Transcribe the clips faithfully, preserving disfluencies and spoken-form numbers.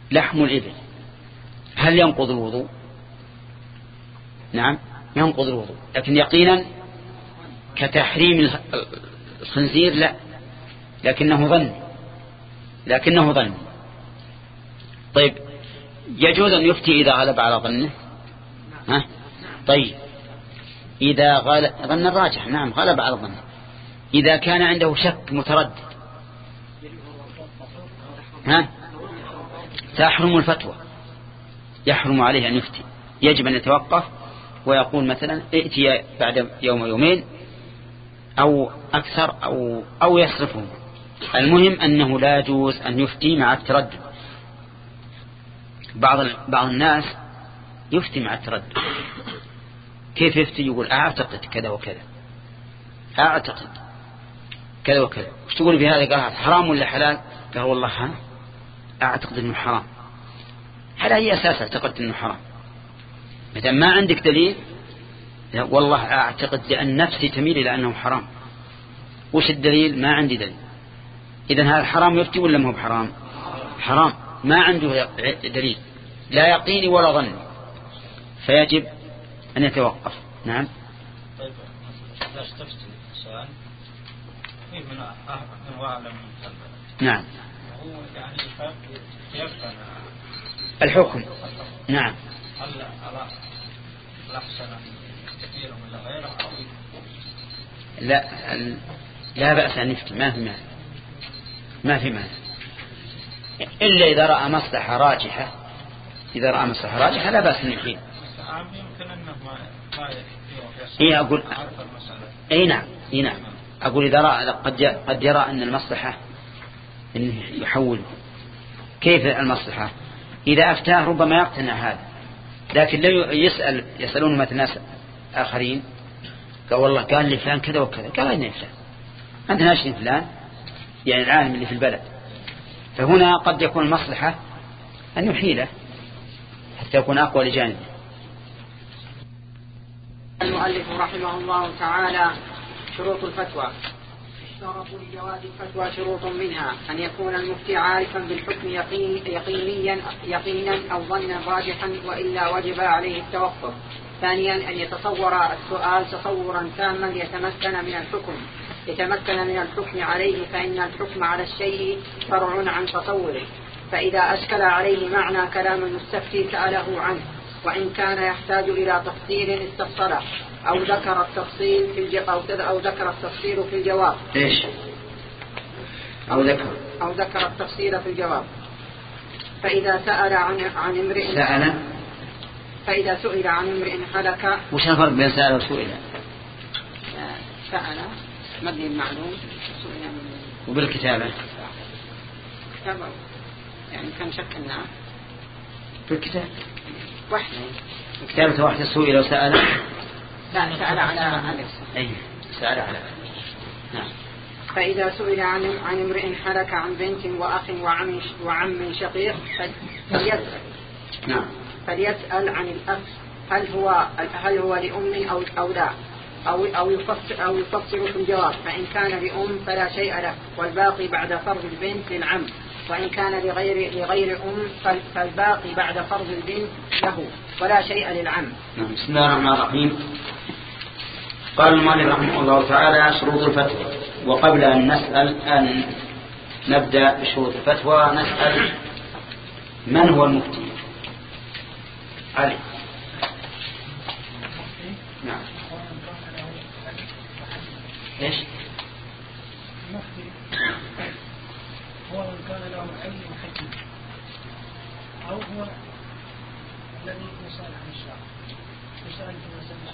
لحم الإبل هل ينقض الوضوء؟ نعم ينقض الوضوء، لكن يقينا كتحريم الخنزير لا، لكنه ظن لكنه ظن طيب يجوز أن يفتي إذا غلب على ظنه؟ ها؟ طيب إذا غلب ظن الراجح، نعم غلب على ظنه، إذا كان عنده شك متردد ها؟ تحرم الفتوى، يحرم عليه أن يفتي، يجب أن يتوقف ويقول مثلا ائتي بعد يوم يومين أو أكثر أو, أو يصرفه. المهم أنه لا يجوز أن يفتي مع التردد. بعض بعض الناس يفتي مع التردد. كيف يفتي؟ يقول أعتقد كذا وكذا، أعتقد كذا وكذا. وش تقول في هذا؟ قال حرام ولا حلال؟ قال والله ها أعتقد أنه حرام. على أي أساس اعتقدت أنه حرام؟ مثلا ما عندك دليل، والله أعتقد لأن نفسي تميل إلى أنه حرام. وش الدليل؟ ما عندي دليل. إذن هذا حرام يفتي ولا ما هو بحرام؟ حرام، ما عنده دليل، لا يقيني ولا ظني، فيجب أن يتوقف. نعم. طيب إذا استفتي الإنسان من من وعلم نعم هو يعني يفهم الحكم. نعم. هل على الأحسن كثير من غيره أو لا لا بأس أن يفتي، ما في مانع، ما في مانع، إلا إذا رأى مصلحة راجحة. إذا رأى مصلحة راجحة لا بأس أن يحيل. يمكن أنه ما ما إيه أقول أي نعم إيه نعم أقول إذا رأى قد قد يرى أن المصلحة إنه يحول. كيف المصلحة؟ إذا أفتاه ربما يقتنع هذا، لكن لا يسأل يسألون مثل ناس آخرين، قال والله قال لي فلان كذا وكذا، قال أين فلان؟ أنت ناشئ فلان، يعني العالم اللي في البلد. فهنا قد يكون المصلحة أن يحيله حتى يكون أقوى لجانبه. المؤلف رحمه الله تعالى: شروط الفتوى. اشترط لجواز الفتوى شروط، منها أن يكون المفتي عارفا بالحكم يقين يقينيا يقينا أو ظنا راجحا، وإلا وجب عليه التوقف. ثانيا أن يتصور السؤال تصورا تاما يتمكن من الحكم يتمكن من الحكم عليه، فإن الحكم على الشيء فرع عن تصوره، فإذا أشكل عليه معنى كلام المستفتي سأله عنه، وإن كان يحتاج إلى تفصيل استفصله، أو ذكر التفصيل في الج... أو, أو ذكر التفصيل في الجواب. إيش؟ أو ذكر أو ذكر التفصيل في الجواب. فإذا سأل عن عن امرئ سأل فإذا سئل عن امرئ هلك. وش الفرق بين سأل وسئل؟ سأل مبني المعلوم، سئل وبالكتابة كتابة يعني كان شكلنا بالكتاب واحدة كتابة واحدة سئل وسأل. لا سأل على أي سأل على. نعم. فإذا سئل عن عن امرئ هلك عن بنت وأخ وعم وعم شقيق فليسأل. نعم. فليسأل عن الأخ هل هو هل هو لأم أو أو لا، أو أو يفصل أو يفصل في الجواب. فإن كان لأم فلا شيء له، والباقي بعد فرض البنت للعم، وإن كان لغير لغير أم فالباقي بعد فرض البنت له، ولا شيء للعم. نعم. بسم الله الرحمن الرحيم. قال المؤلف رحمه الله تعالى: شروط الفتوى. وقبل أن نسأل أن نبدأ بشروط الفتوى نسأل من هو المفتي؟ علي. نعم. ايش؟ المفتي هو من كان له علم حكيم، أو هو الذي يسأل عن الشرع. يسأل عن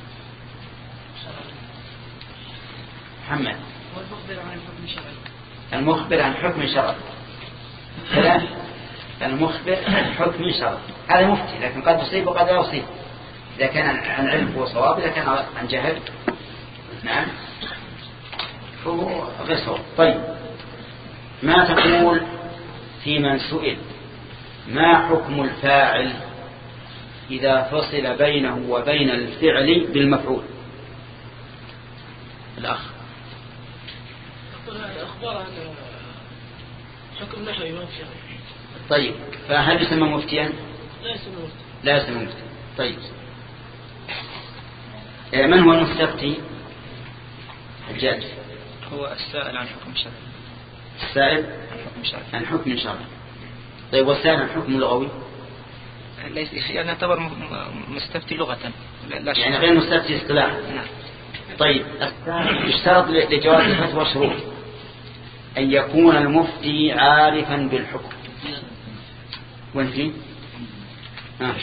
محمد. والمخبر عن الحكم الشرعي. المخبر عن حكم شرعي. كذا المخبر عن حكم شرعي هذا مفتي، لكن قد يصيب وقد لا يصيب. إذا كان عن علم وصواب، إذا كان عن جهل نعم فهو غير صواب. طيب ما تقول في من سئل ما حكم الفاعل إذا فصل بينه وبين الفعل بالمفعول؟ الأخ أخبر عن حكم نحوي ما في. طيب فهل يسمى مفتيا؟ لا يسمى مفتي. لا يسمى مفتيا. طيب من هو المستفتي؟ الجاج. هو السائل عن حكم شرعي. السائل عن حكم شرعي. عن حكم شرعي. طيب والسائل عن حكم لغوي؟ ليس يعني يعتبر مستفتي لغة، لا يعني غير مستفتي اصطلاحا. نعم. طيب يشترط لجواز الفتوى شروط: أن يكون المفتي عارفا بالحكم. وين فيه؟ آه.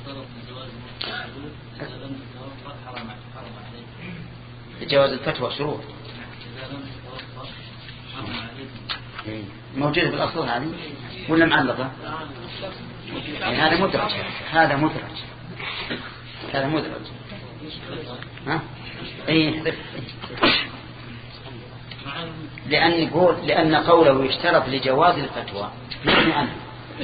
جواز الفتوى شروط موجودة في الأصل هذه ولا معلقة؟ يعني هذا مدرج، هذا مدرج، هذا مدرج. ها؟ أي لأن يقول لأن قوله يشترط لجواز الفتوى نحن عنه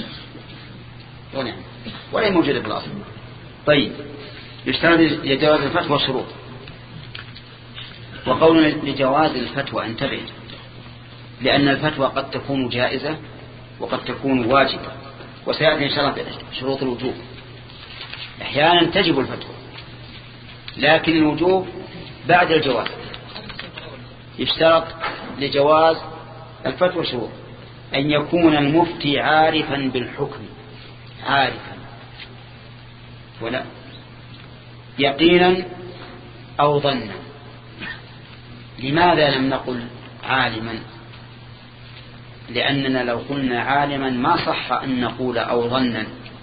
ونعم ولا موجودة في الأصل. طيب يشترط لجواز الفتوى شروط. وقولنا لجواز الفتوى انتبه، لأن الفتوى قد تكون جائزة وقد تكون واجبة، وسيأتي إن شاء الله شروط الوجوب. أحيانا تجب الفتوى لكن الوجوب بعد الجواز. يشترط لجواز الفتوى شروط: أن يكون المفتي عارفا بالحكم، عارفا ولا يقينا أو ظنا. لماذا لم نقل عالما؟ لأننا لو قلنا عالما ما صح أن نقول أو ظنا،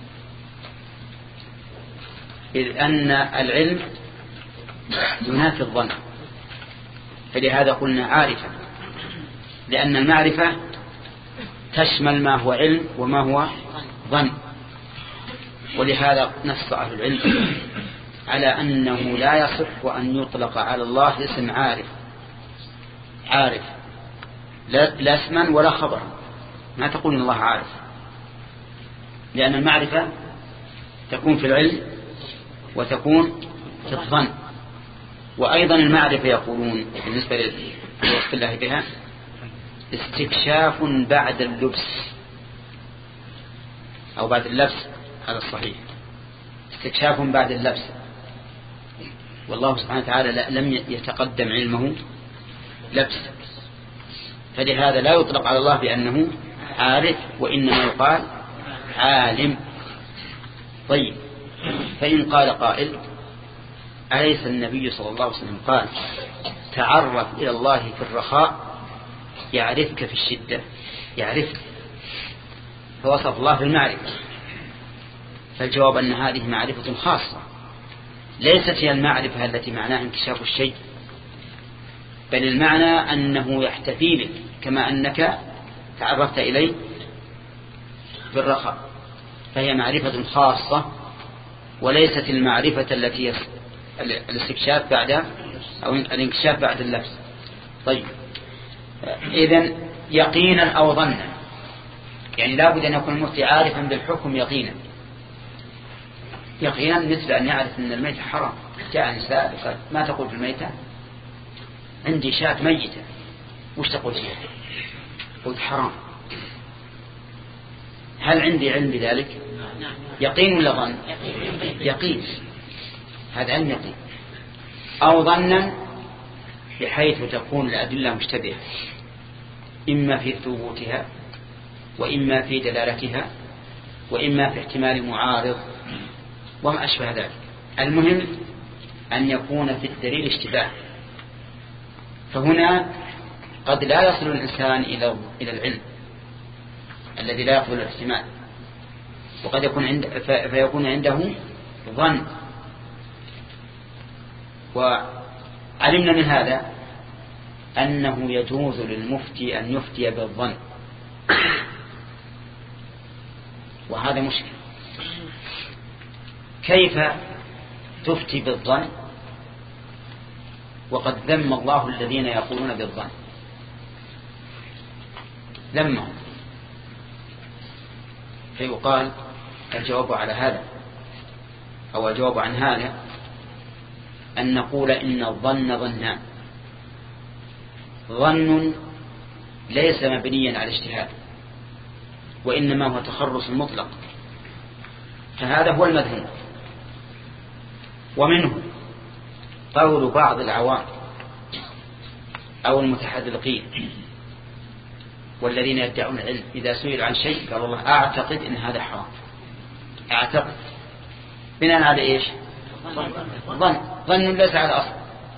إذ أن العلم ينافي الظن، فلهذا قلنا عارفا، لأن المعرفة تشمل ما هو علم وما هو ظن. ولهذا نص أهل العلم على أنه لا يصح أن يطلق على الله اسم عارف، عارف لا اسما ولا خبرا، ما تقول إن الله عارف، لأن المعرفة تكون في العلم وتكون في الظن. وأيضا المعرفة يقولون بالنسبة لوصف الله بها استكشاف بعد اللبس أو بعد اللبس، هذا الصحيح، استكشاف بعد اللبس. والله سبحانه وتعالى لم يتقدم علمه لبس، فلهذا لا يطلق على الله بأنه عارف، وإنما يقال عالم. طيب فإن قال قائل: أليس النبي صلى الله عليه وسلم قال تعرف إلى الله في الرخاء يعرفك في الشدة؟ يعرفك، فوصف الله بالمعرفة. فالجواب أن هذه معرفة خاصة، ليست هي المعرفة التي معناها انكشاف الشيء، بل المعنى أنه يحتفي بك كما أنك تعرفت إليه بالرخاء، فهي معرفة خاصة وليست المعرفة التي الاستكشاف بعد أو الانكشاف بعد اللبس. طيب إذن يقينا أو ظنا، يعني لا بد أن يكون المفتي عارفا بالحكم يقينا. يقينا مثل أن يعرف أن الميتة حرام. جاء نساء ما تقول في الميتة؟ عندي شاة ميتة، وش تقول فيها؟ قلت حرام. هل عندي علم بذلك؟ يقين ولا ظن؟ يقين، هذا علم يقين. أو ظنا بحيث تكون الأدلة مشتبهة، إما في ثبوتها وإما في دلالتها وإما في احتمال معارض وما أشبه ذلك. المهم أن يكون في الدليل اشتباه، فهنا قد لا يصل الإنسان إلى إلى العلم الذي لا يقبل الاحتمال، وقد يكون عند فيكون عنده ظن. وعلمنا من هذا أنه يجوز للمفتي أن يفتي بالظن، وهذا مشكل. كيف تفتي بالظن وقد ذم الله الذين يقولون بالظن؟ ذمهم. فيقال الجواب على هذا أو الجواب عن هذا أن نقول إن الظن ظنان: ظن ليس مبنيا على اجتهاد، وإنما هو تخرص مطلق، فهذا هو المذموم. ومنه قول بعض العوام أو المتحذلقين والذين يدعون العلم إذا سئل عن شيء قال الله أعتقد إن هذا حرام. أعتقد بناء على إيش؟ ظن ظن ليس على أصل.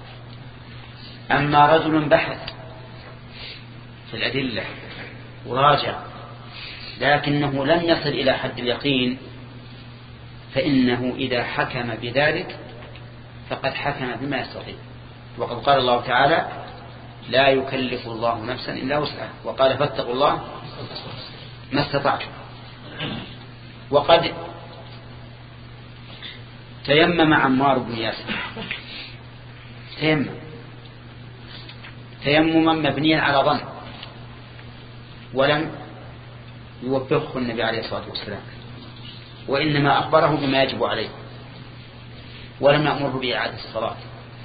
أما رجل بحث في الأدلة وراجع لكنه لم يصل إلى حد اليقين فإنه إذا حكم بذلك فقد حكم بما يستطيع. وقد قال الله تعالى لا يكلف الله نفسا إلا وسعها، وقال فاتقوا الله ما استطعتم. وقد تيمم عمار بن ياسر تيمم تيمما مبنيا على ظن ولم يوبخه النبي عليه الصلاة والسلام، وإنما أخبره بما يجب عليه ولم يأمره بإعادة الصلاة،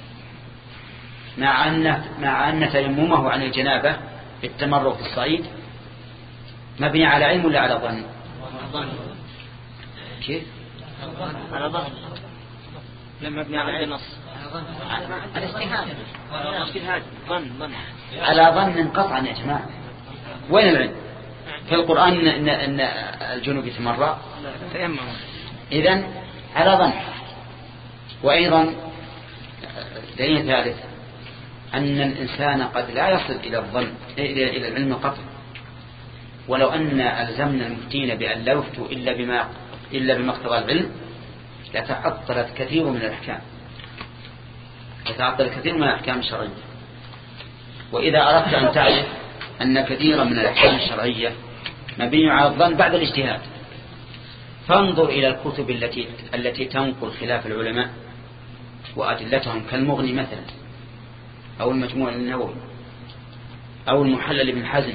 مع أن مع أن تيممه عن الجنابة بالتمرغ في الصعيد مبني على علم ولا على ظن؟ كيف؟ على ظن. لما مبني على النص على اجتهاد اجتهاد ظن ظن على ظن قطعا يا جماعة. وين العلم؟ في القرآن إن, إن الجنوب يتمرغ تيمم. إذن على ظن. وأيضا دليل ثالث أن الإنسان قد لا يصل إلى الظن إلى إلى العلم قطعا، ولو أن ألزمنا المفتين بأن لا يفتوا إلا بما إلا بما اقتضى العلم لتعطلت كثير من الأحكام لتعطل كثير من الأحكام الشرعية. وإذا أردت أن تعرف أن كثيرا من الأحكام الشرعية مبني على الظن بعد الاجتهاد فانظر إلى الكتب التي التي تنقل خلاف العلماء وأدلتهم كالمغني مثلا أو المجموع النووي أو المحلل بن حزم،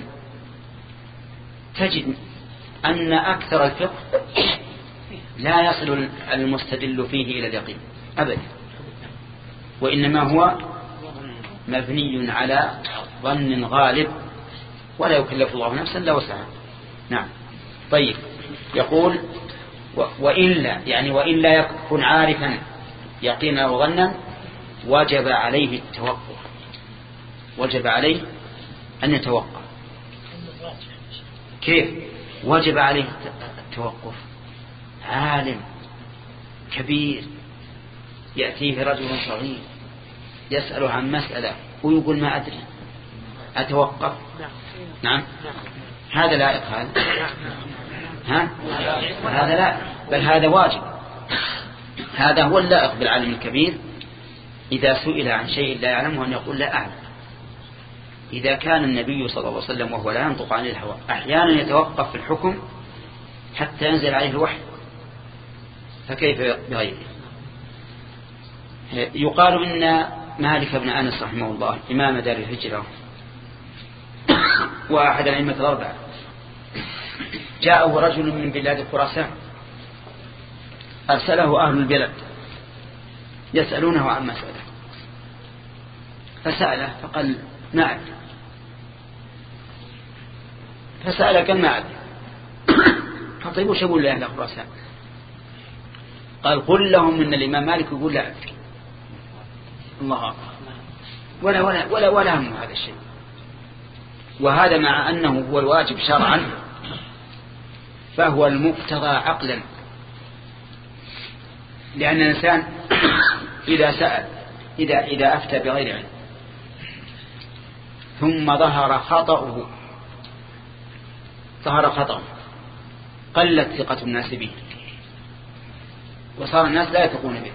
تجد أن أكثر الفقه لا يصل المستدل فيه إلى اليقين أبدا، وإنما هو مبني على ظن غالب ولا يكلف الله نفسا إلا وسعها. نعم. طيب يقول وإلا يعني وإلا يكون عارفا يقينا وظنا وجب عليه التوقف، وجب عليه أن يتوقف. كيف وجب عليه التوقف؟ عالم كبير يأتيه رجل صغير يسأله عن مسألة ويقول ما أدري أتوقف؟ نعم. هذا لائق هذا؟ ها؟ هذا لا، بل هذا واجب. هذا هو اللائق بالعالم الكبير إذا سئل عن شيء لا يعلمه أن يقول لا أعلم. إذا كان النبي صلى الله عليه وسلم وهو لا ينطق عن الهوى أحيانا يتوقف في الحكم حتى ينزل عليه الوحي، فكيف بغيره؟ يقال إن مالك بن أنس رحمه الله إمام دار الهجرة وأحد الأئمة الأربعة جاءه رجل من بلاد خراسان أرسله أهل البلد يسألونه عن مسألة فسأله فقال ما أدري، فسأله قال ما أدري. فطيب وش أقول لأهل خراسان؟ قال قل لهم إن الإمام مالك يقول لا أدري. الله أكبر. ولا ولا ولا ولا هم هذا الشيء. وهذا مع أنه هو الواجب شرعا فهو المقتضى عقلا، لأن الإنسان إذا سأل إذا إذا أفتى بغير علم ثم ظهر خطأه ظهر خطأه قلت ثقة الناس به وصار الناس لا يثقون به.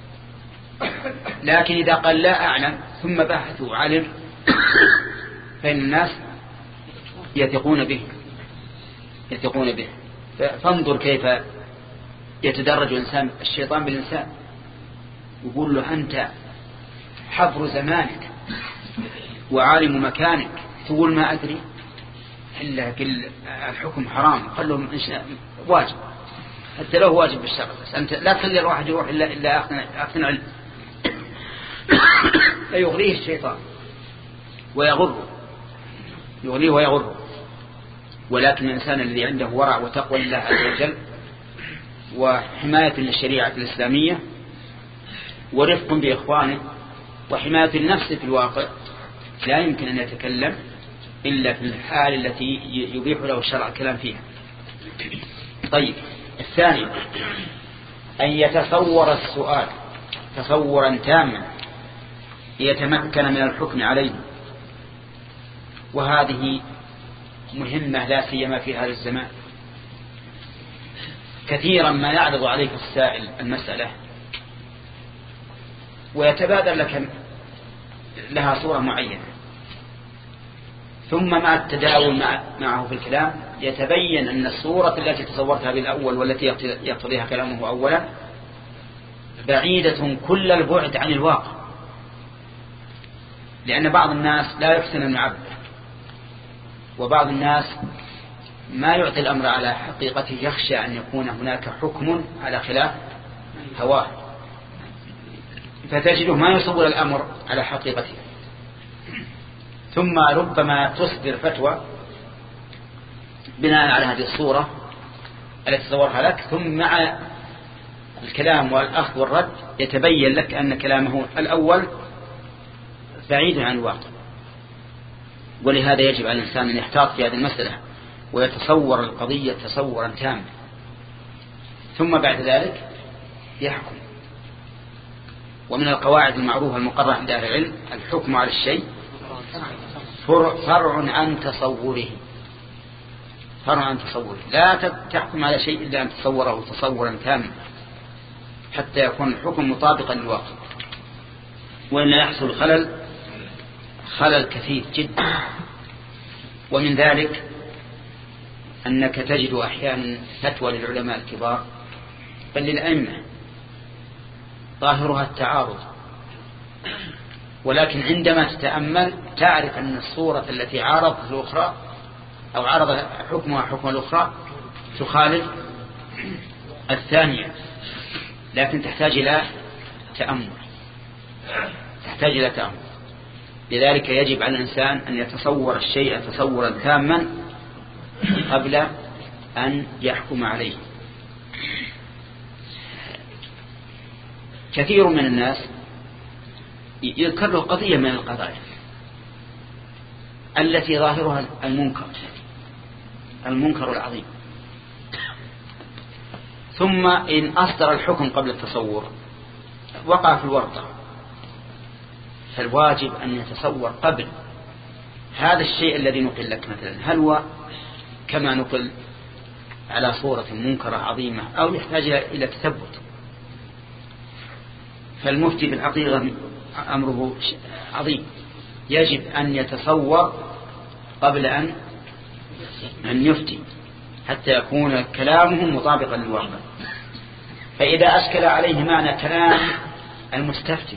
لكن إذا قال لا أعلم ثم بحثوا علم فإن الناس يثقون به يثقون به. فانظر كيف يتدرج الإنسان الشيطان بالإنسان، يقول له أنت حبر زمانك وعالم مكانك تقول ما أدري، إلا كل الحكم حرام قال لهم واجب حتى لو واجب بالشرع، بس أنت لا تخلي الواحد يروح إلا إلا أخذ علم. فيغريه الشيطان ويغره يغريه ويغره. ولكن الإنسان الذي عنده ورع وتقوى لله عز وجل وحماية للشريعة الإسلامية ورفق بإخوانه وحماية النفس في الواقع لا يمكن أن يتكلم إلا في الحال التي يبيح له الشرع الكلام فيها. طيب، الثاني أن يتصور السؤال تصورا تاما ليتمكن من الحكم عليه، وهذه مهمة لا سيما في هذا الزمان. كثيرا ما يعرض عليك السائل المسألة ويتبادر لك لها صورة معينة، ثم مع التداول معه في الكلام يتبين أن الصورة التي تصورتها بالأول والتي يقتضيها كلامه أولا بعيدة كل البعد عن الواقع، لأن بعض الناس لا يحسن المعبر، وبعض الناس ما يعطي الأمر على حقيقته، يخشى أن يكون هناك حكم على خلاف هواه، فتجده ما يصور الأمر على حقيقته. ثم ربما تصدر فتوى بناء على هذه الصورة التي تصورها لك، ثم مع الكلام والأخذ والرد يتبين لك أن كلامه الأول بعيد عن الواقع. ولهذا يجب على الإنسان أن يحتاط في هذه المسألة ويتصور القضية تصورا تاما، ثم بعد ذلك يحكم. ومن القواعد المعروفة المقررة عند أهل العلم الحكم على الشيء فرع عن تصوره، فرع عن تصوره، لا تحكم على شيء إلا أن تصوره تصورا تاما حتى يكون الحكم مطابقا للواقع، وإلا يحصل خلل خلل كثير جدا. ومن ذلك أنك تجد أحيانا فتوى للعلماء الكبار بل للأئمة ظاهرها التعارض، ولكن عندما تتأمل تعرف أن الصورة التي عارضت الأخرى أو عارض حكمها حكم الأخرى تخالف الثانية، لكن تحتاج إلى تأمل تحتاج إلى تأمل لذلك يجب على الإنسان أن يتصور الشيء تصورا تاما قبل أن يحكم عليه. كثير من الناس يذكر له قضية من القضايا التي ظاهرها المنكر المنكر العظيم، ثم إن أصدر الحكم قبل التصور وقع في الورطة. فالواجب أن يتصور قبل هذا الشيء الذي نقل لك مثلا هل هو كما نقل على صورة منكرة عظيمة أو يحتاج إلى تثبت. فالمفتي بالحقيقة أمره عظيم، يجب أن يتصور قبل أن أن يفتي حتى يكون كلامه مطابقا للواقع. فإذا أشكل عليه معنى كلام المستفتي،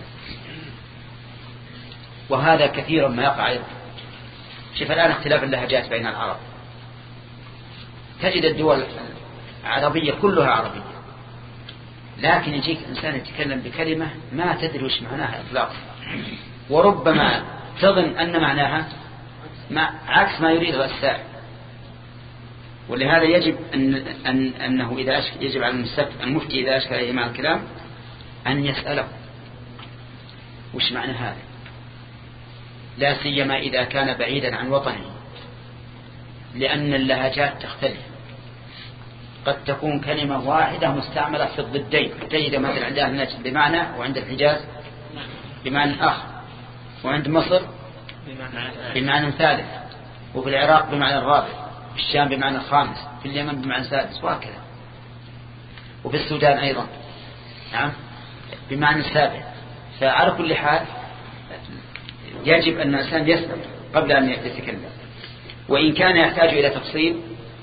وهذا كثيرا ما يقع أيضا. شوف الآن اختلاف اللهجات بين العرب، تجد الدول العربية كلها عربية، لكن يجيك إنسان يتكلم بكلمة ما تدري وش معناها إطلاقا، وربما تظن أن معناها ما عكس ما يريده السائل. ولهذا يجب أن أن أنه إذا أشكل يجب على المفتي إذا أشكل عليه معنى الكلام أن يسأله وش معنى هذا، لا سيما إذا كان بعيدا عن وطنه، لأن اللهجات تختلف. قد تكون كلمة واحدة مستعملة في الضدين، تجد مثلا عند أهل نجد بمعنى، وعند الحجاز بمعنى آخر، وعند مصر بمعنى ثالث، وفي العراق بمعنى الرابع، في الشام بمعنى الخامس، في اليمن بمعنى السادس، وهكذا. وفي السودان أيضا نعم بمعنى السابع. فعلى كل حال يجب أن الإنسان يسأل قبل أن يتكلم، وإن كان يحتاج إلى تفصيل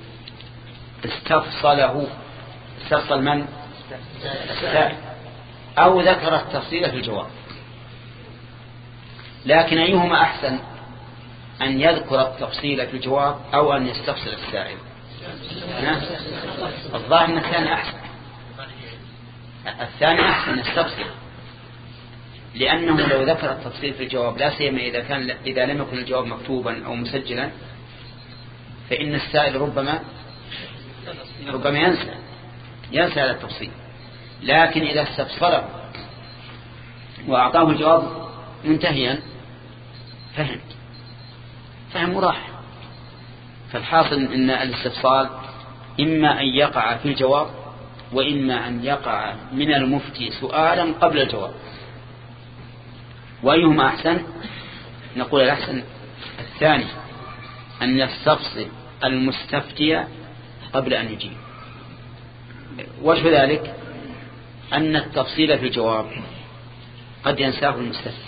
استفصله استفصل من السائل أو ذكر التفصيل في الجواب. لكن أيهما أحسن، أن يذكر التفصيل في الجواب أو أن يستفصل السائل؟ الظاهر أن الثاني أحسن، الثاني أحسن يستفصل، لأنه لو ذكر التفصيل في الجواب لا سيما إذا كان إذا لم يكن الجواب مكتوبا أو مسجلا فإن السائل ربما ربما ينسى ينسى هذا التفصيل. لكن إذا استفسره وأعطاه الجواب منتهيا فهم فهم وراح. فالحاصل أن الاستفصال إما أن يقع في الجواب وإما أن يقع من المفتي سؤالا قبل الجواب. وأيهما أحسن؟ نقول الأحسن الثاني، أن يستفصل المستفتي قبل أن يجيب. وجه ذلك أن التفصيل في الجواب قد ينساه المستفتي.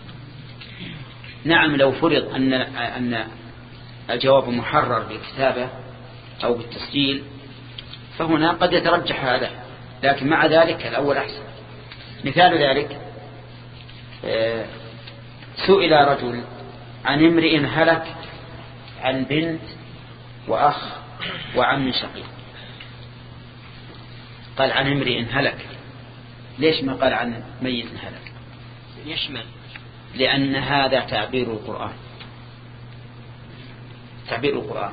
نعم لو فرض أن أن الجواب محرر بالكتابة أو بالتسجيل فهنا قد يترجح هذا، لكن مع ذلك الأول أحسن. مثال ذلك سئل رجل عن امرئ هلك عن بنت وأخ وعم شقيق. قال عن امرئ هلك، ليش ما قال عن ميت هلك؟ يشمل، لأن هذا تعبير القرآن تعبير القرآن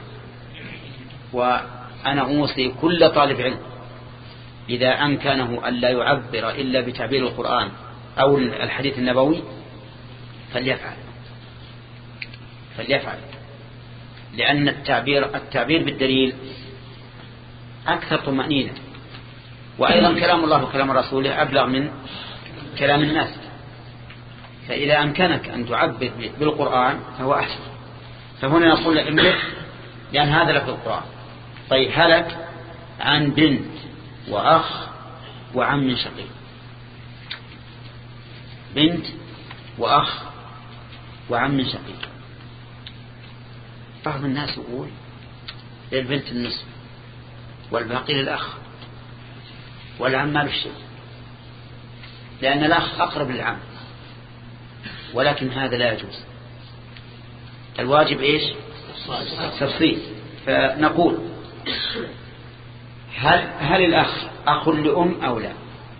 وأنا أوصي كل طالب علم إذا أمكنه أن لا يعبر إلا بتعبير القرآن أو الحديث النبوي فليفعل فليفعل لأن التعبير التعبير بالدليل أكثر طمأنينة، وأيضا كلام الله وكلام رسوله أبلغ من كلام الناس. فإذا أمكنك أن تعبر بالقرآن فهو أحسن. فهنا نقول امرئ لأن هذا لفظ القرآن. طيب هلك عن بنت وأخ وعم شقيق. بنت وأخ وعم شقيق. بعض الناس يقول للبنت النصف والباقي للأخ والعم ما له شيء، لأن الأخ أقرب للعم، ولكن هذا لا يجوز. الواجب إيش؟ تفصيل. فنقول هل هل الأخ أخ لأم أو لا؟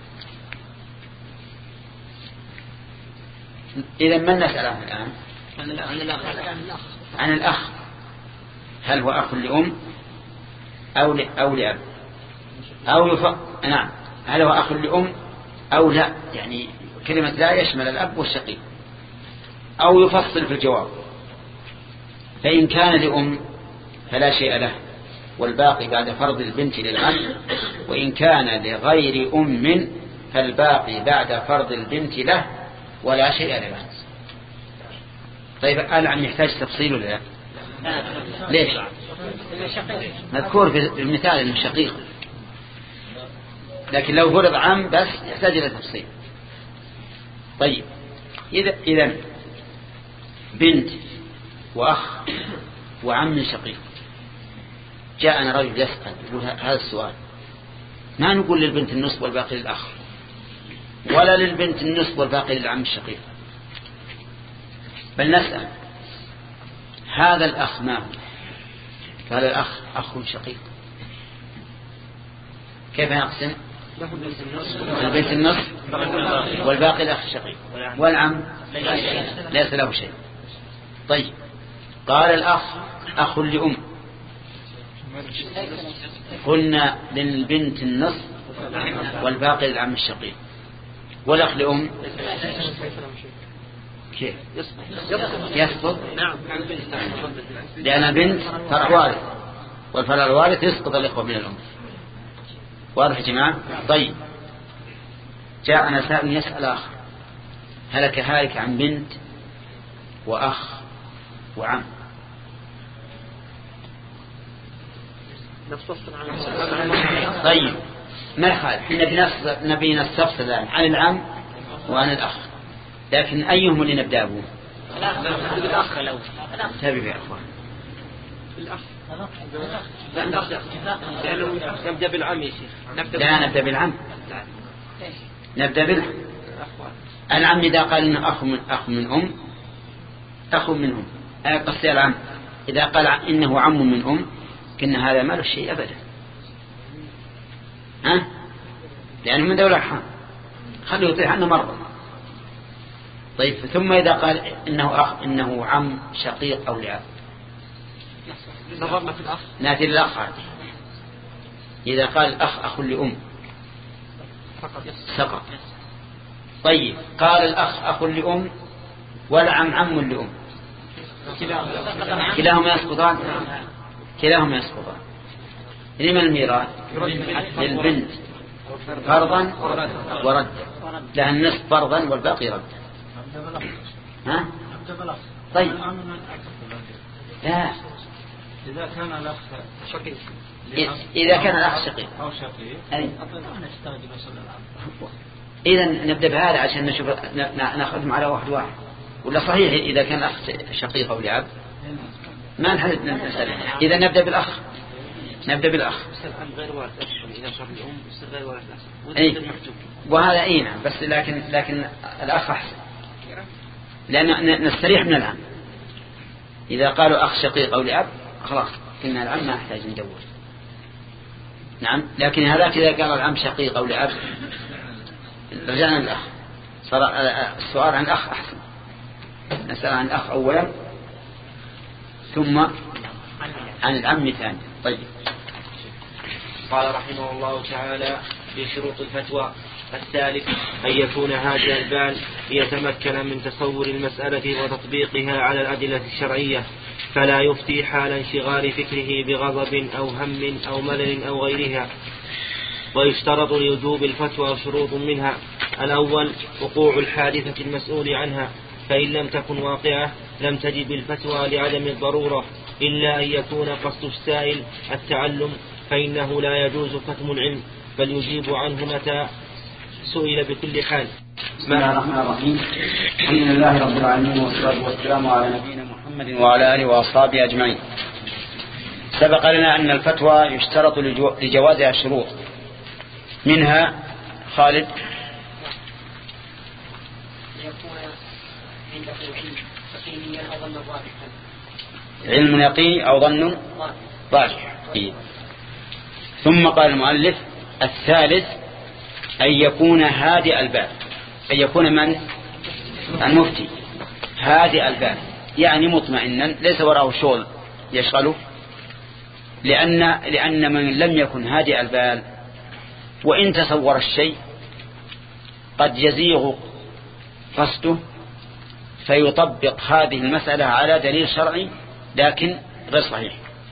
إذا من نسأله الآن؟ عن الأخ. عن الأخ هل هو أخ لأم أو أو لأب أو يف... نعم هل هو أخ لأم أو لا؟ يعني كلمة لا يشمل الأب والشقيق. أو يفصل في الجواب، فإن كان لأم فلا شيء له والباقي بعد فرض البنت للعم، وإن كان لغير أم فالباقي بعد فرض البنت له ولا شيء له. طيب العم يحتاج تفصيل ولا لا؟ ليش؟ مذكور في المثال انه شقيق، لكن لو فرض عم بس يحتاج الى تفصيل. طيب اذا اذا بنت واخ وعم شقيق، جاءنا رجل يسأل يقول هذا السؤال، ما نقول للبنت النصف والباقي للأخ، ولا للبنت النصف والباقي للعم الشقيق، بل نسأل هذا الأخ ما هو؟ قال الأخ أخ شقيق. كيف نقسم؟ البنت النصف والباقي الأخ الشقيق، والعم ليس له شيء. طيب قال الأخ أخ لأم، قلنا للبنت النصف والباقي للعم الشقيق، والأخ لأم كيف يسقط؟ لأن بنت فرع وارث، والفرع الوارث يسقط الإخوة من الأم. واضح يا جماعة؟ طيب جاءنا سائل يسأل آخر، هلك هالك عن بنت وأخ وعم. طيب ما يخالف، احنا نبي نستفصل عن العم وعن الأخ، لكن أيهم اللي نبدأ به؟ الأخ الأول. تابعوا يا أخوان. الأخ. نبدأ بالعم يا شيخ. لا نبدأ بالعم. نبدأ بالعم. العم إذا قال إنه أخ من أخ من أم أخ منهم، قصدي العم إذا قال إنه عم من أم كنا هذا ما له شيء أبدا، ها؟ لأنه من دولة حام، خليه يطيح عنه مرة. طيب ثم إذا قال إنه أخ إنه عم شقيق أو لأب، نظرنا في الأخ نأتي للأخ عادي. إذا قال الأخ أخ لأم سقط. طيب قال الأخ أخ لأم والعم عم لأم، كلاهما يسقطان. كلاهما يسقطان. لمن الميراث؟ للبنت فرضا وردا، لها النصف فرضا والباقي ردا. ها؟ طيب لا، إذا كان الأخ شقيق إذا كان الأخ شقيق أو شقيق أي نستخدم مثل العم. إذا نبدأ بهذا عشان نشوف نأخذهم على واحد واحد. ولا صحيح إذا كان الأخ شقيق أو لعب ما نحدد المسألة. إذا نبدأ بالأخ نبدأ بالأخ غير وارث إذا صار الأم يصير غير وارث. أي وهذا أي نعم، بس لكن لكن الأخ أحسن لأن نستريح من العم. إذا قالوا أخ شقيق أو لأب خلاص كنا العم ما أحتاج ندور. نعم، لكن هذاك إذا قال العم شقيق أو لأب رجعنا للأخ. صار السؤال عن الأخ أحسن. نسأل عن الأخ أولا ثم عن العم ثانيا. طيب قال رحمه الله تعالى في شروط الفتوى: الثالث أن يكون هادي البال ليتمكن من تصور المسألة وتطبيقها على الأدلة الشرعية، فلا يفتي حال انشغال فكره بغضب أو هم أو ملل أو غيرها. ويشترط لوجوب الفتوى شروط منها: الأول وقوع الحادثة المسؤول عنها، فإن لم تكن واقعة لم تجب الفتوى لعدم الضرورة، إلا أن يكون قصد السائل التعلم، فإنه لا يجوز كتم العلم بل يجيب عنه متى سئل بكل حال. بسم الله الرحمن الرحيم. الحمد لله رب العالمين والصلاة والسلام على نبينا محمد وعلى آله وأصحابه أجمعين. سبق لنا أن الفتوى يشترط لجوازها شروط، منها خالد علم يقين أو ظن راجح. ثم قال المؤلف: الثالث أن يكون هادئ البال. أن يكون من؟ المفتي هادئ البال، يعني مطمئنا ليس وراءه شغل يشغله، لأن, لأن من لم يكن هادئ البال وإن تصور الشيء قد يزيغ قصده فيطبق هذه المسألة على دليل شرعي لكن غير صحيح.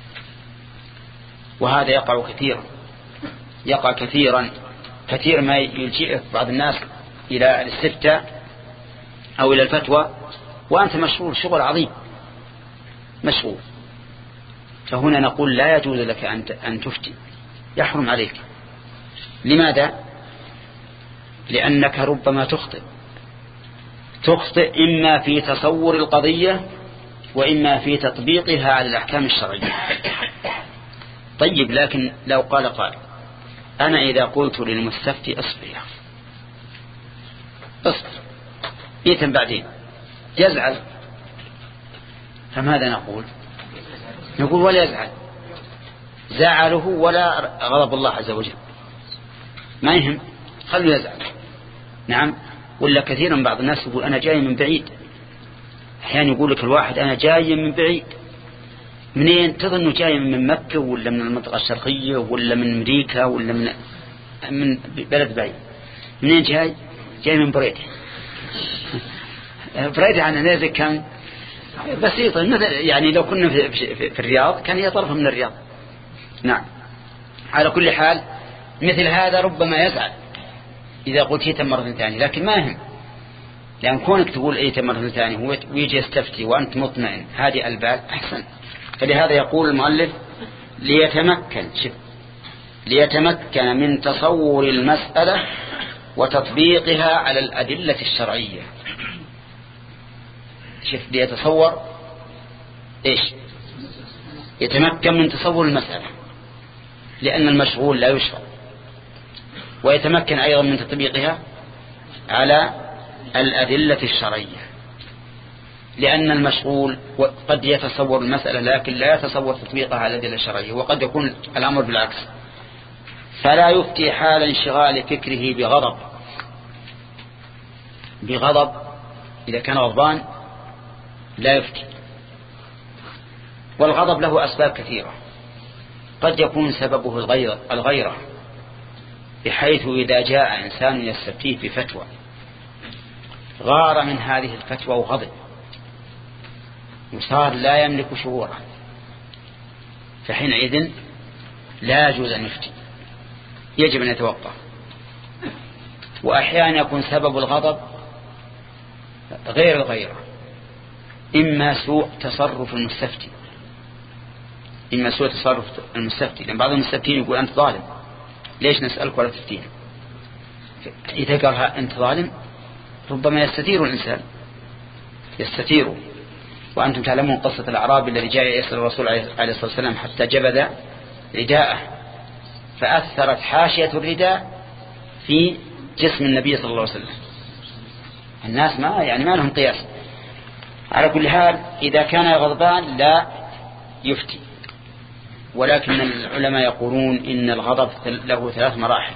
وهذا يقع كثيرا يقع كثيرا كثير ما يلجئك بعض الناس إلى الاستفتاء أو إلى الفتوى وأنت مشغول شغل عظيم مشغول. فهنا نقول لا يجوز لك أن تفتي، يحرم عليك. لماذا؟ لأنك ربما تخطئ تخطئ إما في تصور القضية وإما في تطبيقها على الأحكام الشرعية. طيب لكن لو قال قائل: أنا إذا قلت للمستفتي اصبر يا أخي اصبر يتم بعدين يزعل، فماذا نقول؟ نقول ولا يزعل، زعله ولا غضب الله عز وجل ما يهم، خلوا يزعل. نعم. ولا كثيرا بعض الناس يقول أنا جاي من بعيد. أحيانا يقول لك الواحد أنا جاي من بعيد. منين؟ تظن جاي من مكة ولا من المنطقة الشرقية ولا من أمريكا ولا من من بلد بعيد. منين جاي؟ جاي من بريدة. بريدة عن نازل كان بسيطة، يعني لو كنا في, في, في الرياض كان هي طرف من الرياض. نعم. على كل حال مثل هذا ربما يزعل إذا قلت يتم مرة ثانية، لكن ما يهم، لأن كونك تقول يتم مرة ثانية ويجي يستفتي وأنت مطمئن هادئ البال أحسن. فلهذا يقول المؤلف: ليتمكن شف ليتمكن من تصور المسألة وتطبيقها على الأدلة الشرعية. شف ليتصور إيش؟ يتمكن من تصور المسألة، لأن المشغول لا يشغل، ويتمكن أيضا من تطبيقها على الأدلة الشرعية، لأن المشغول قد يتصور المسألة لكن لا يتصور تطبيقها على الأدلة الشرعية، وقد يكون الأمر بالعكس. فلا يفتي حال انشغال فكره بغضب بغضب إذا كان غضبان لا يفتي، والغضب له أسباب كثيرة. قد يكون سببه الغيرة, الغيرة بحيث إذا جاء إنسان يستفتيه بفتوى غار من هذه الفتوى وغضب وصار لا يملك شعوره، فحينئذ لا يجوز أن يفتي، يجب أن يتوقف. وأحيانا يكون سبب الغضب غير الغيرة، إما سوء تصرف المستفتي إما سوء تصرف المستفتي لأن بعض المستفتين يقول أنت ظالم، ليش نسألك ولا تفتين؟ إذا قال أنت ظالم ربما يستثير الإنسان يستثير. وأنتم تعلمون قصة الأعرابي الذي جاء يسأل الرسول عليه الصلاة والسلام حتى جبد رداءه فأثرت حاشية الرداء في جسم النبي صلى الله عليه وسلم. الناس ما يعني ما لهم قياس. على كل حال إذا كان غضبان لا يفتي، ولكن العلماء يقولون إن الغضب له ثلاث مراحل: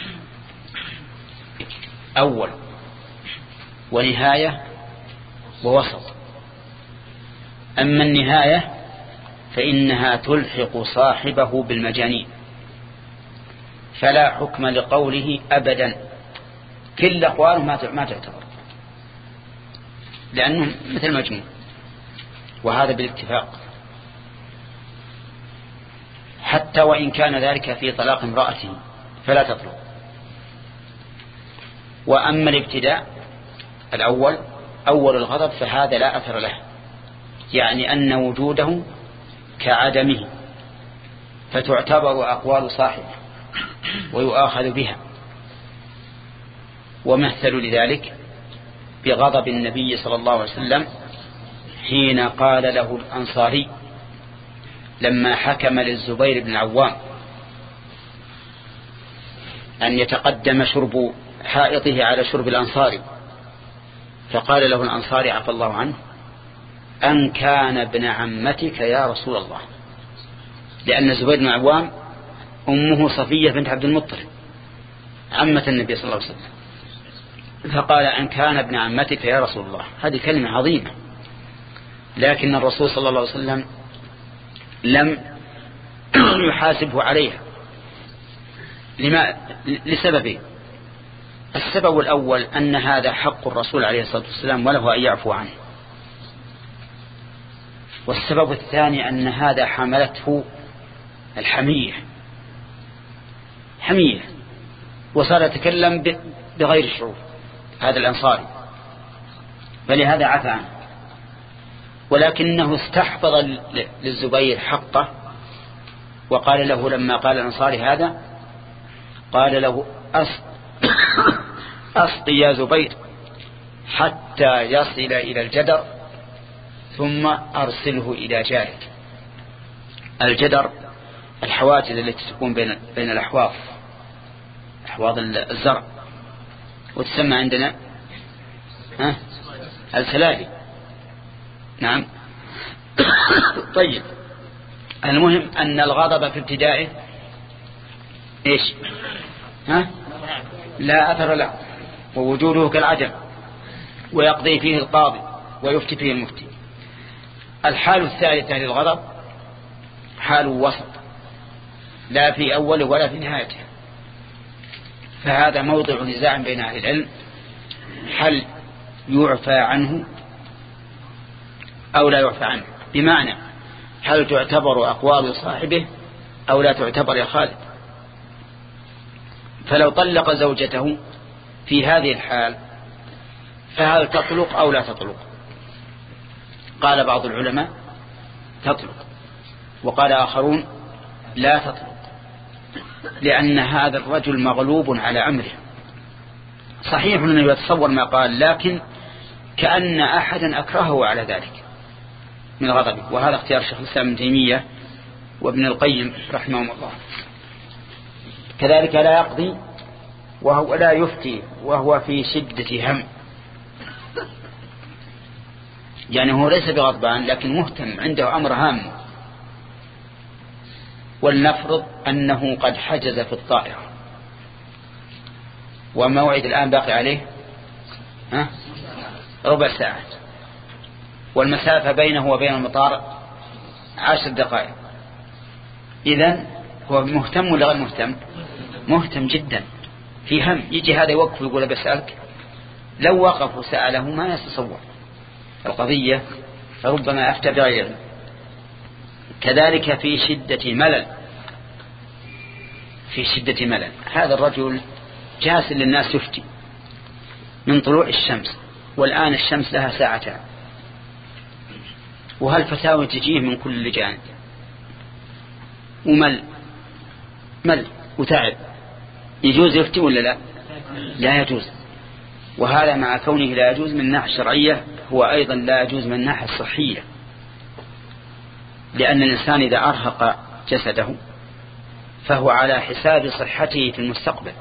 أول ونهاية ووسط. أما النهاية فإنها تلحق صاحبه بالمجانين، فلا حكم لقوله أبدا، كل أقواله ما تعتبر لأنه مثل مجموع، وهذا بالاتفاق، حتى وإن كان ذلك في طلاق امرأته فلا تطلق. وأما الابتداء الأول أول الغضب فهذا لا أثر له، يعني أن وجوده كعدمه، فتعتبر أقوال صاحبه ويؤاخذ بها. ومثل لذلك بغضب النبي صلى الله عليه وسلم حين قال له الأنصاري لما حكم للزبير بن العوام أن يتقدم شرب حائطه على شرب الأنصاري، فقال له الأنصاري عفى الله عنه: أن كان ابن عمتك يا رسول الله، لأن الزبير بن العوام أمه صفية بنت عبد المطلب عمة النبي صلى الله عليه وسلم، فقال: أن كان ابن عمتك يا رسول الله. هذه كلمة عظيمة، لكن الرسول صلى الله عليه وسلم لم يحاسبه عليها لما لسببين: السبب الأول أن هذا حق الرسول عليه الصلاة والسلام وله أن يعفو عنه، والسبب الثاني أن هذا حملته الحمية حمية وصار يتكلم بغير الشعور هذا الأنصاري، فلهذا عفى عنه. ولكنه استحفظ للزبير حقه وقال له لما قال الأنصاري هذا قال له: أسقي يا زبير حتى يصل إلى الجدر ثم أرسله إلى جارك. الجدر الحواجز التي تكون بين بين الأحواض، أحواض الزرع، وتسمى عندنا ها السلالي. نعم. طيب، المهم أن الغضب في ابتدائه إيش؟ ها؟ لا أثر له، ووجوده كالعجم، ويقضي فيه القاضي ويفتي فيه المفتي. الحال الثالثة للغضب حال وسط، لا في أوله ولا في نهايته، فهذا موضع نزاع بين أهل العلم: هل يعفى عنه أو لا يعفى عنه؟ بمعنى هل تعتبر أقوال صاحبه أو لا تعتبر يا خالد؟ فلو طلق زوجته في هذه الحال فهل تطلق أو لا تطلق؟ قال بعض العلماء تطلق، وقال آخرون لا تطلق، لأن هذا الرجل مغلوب على أمره. صحيح أنه يتصور ما قال، لكن كأن أحدا أكرهه على ذلك من غضبه، وهذا اختيار شيخ الإسلام ابن تيمية وابن القيم رحمهم الله. كذلك لا يقضي وهو لا يفتي وهو في شدة هم، يعني هو ليس بغضبان لكن مهتم، عنده أمر هام. ولنفرض أنه قد حجز في الطائرة وموعد الآن باقي عليه ها؟ ربع ساعة، والمسافة بينه وبين المطار عشر دقائق. إذن هو مهتم ولا غير مهتم؟ مهتم جدا، في هم. يجي هذا يوقف ويقول بسألك، لو وقف وسأله ما يتصور القضية، فربما أفتى بغير علم. كذلك في شدة ملل، في شدة ملل هذا الرجل جالس للناس يفتي من طلوع الشمس، والآن الشمس لها ساعتان، وهالفتاوى تجيه من كل جانب، ومل مل وتعب. يجوز يفتي ولا لا؟ لا يجوز. وهذا مع كونه لا يجوز من الناحية الشرعية، هو أيضا لا يجوز من الناحية الصحية، لأن الإنسان إذا أرهق جسده فهو على حساب صحته في المستقبل.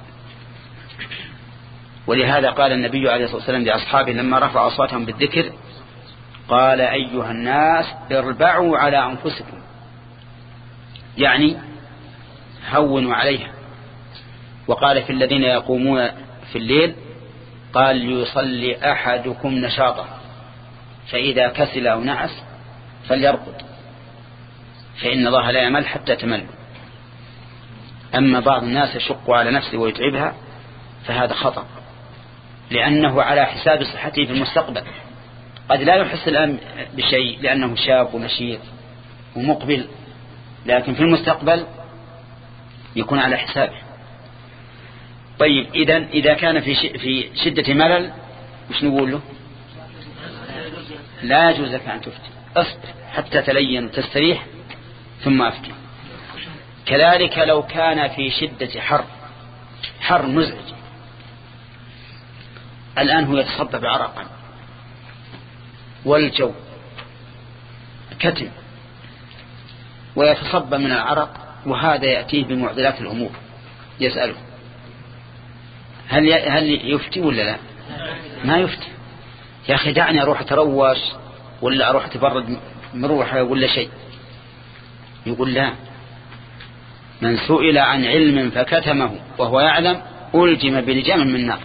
ولهذا قال النبي عليه الصلاة والسلام لأصحابه لما رفع أصواتهم بالذكر، قال أيها الناس اربعوا على أنفسكم، يعني هونوا عليها. وقال في الذين يقومون في الليل، قال ليصلي أحدكم نشاطا، فإذا كسل أو نعس فليرقد، فإن الله لا يمل حتى تمل. أما بعض الناس يشق على نفسه ويتعبها فهذا خطأ، لأنه على حساب صحته في المستقبل. قد لا يحس الآن بشيء لأنه شاب ونشيط ومقبل، لكن في المستقبل يكون على حسابه. طيب إذن إذا كان في في شدة ملل مش نقول له؟ لا يجوز لك أن تفتي، اصبر حتى تلين وتستريح ثم أفتي. كذلك لو كان في شدة حر، حر مزعج، الآن هو يتصبب عرقا والجو كتم ويتصبب من العرق، وهذا يأتيه بمعضلات الأمور، يسأله هل هل يفتي ولا لا؟ ما يفتي. يا أخي دعني أروح أتروش ولا أروح أتبرد مروحة ولا شيء. يقول لا، من سئل عن علم فكتمه وهو يعلم ألجم بلجام من نار.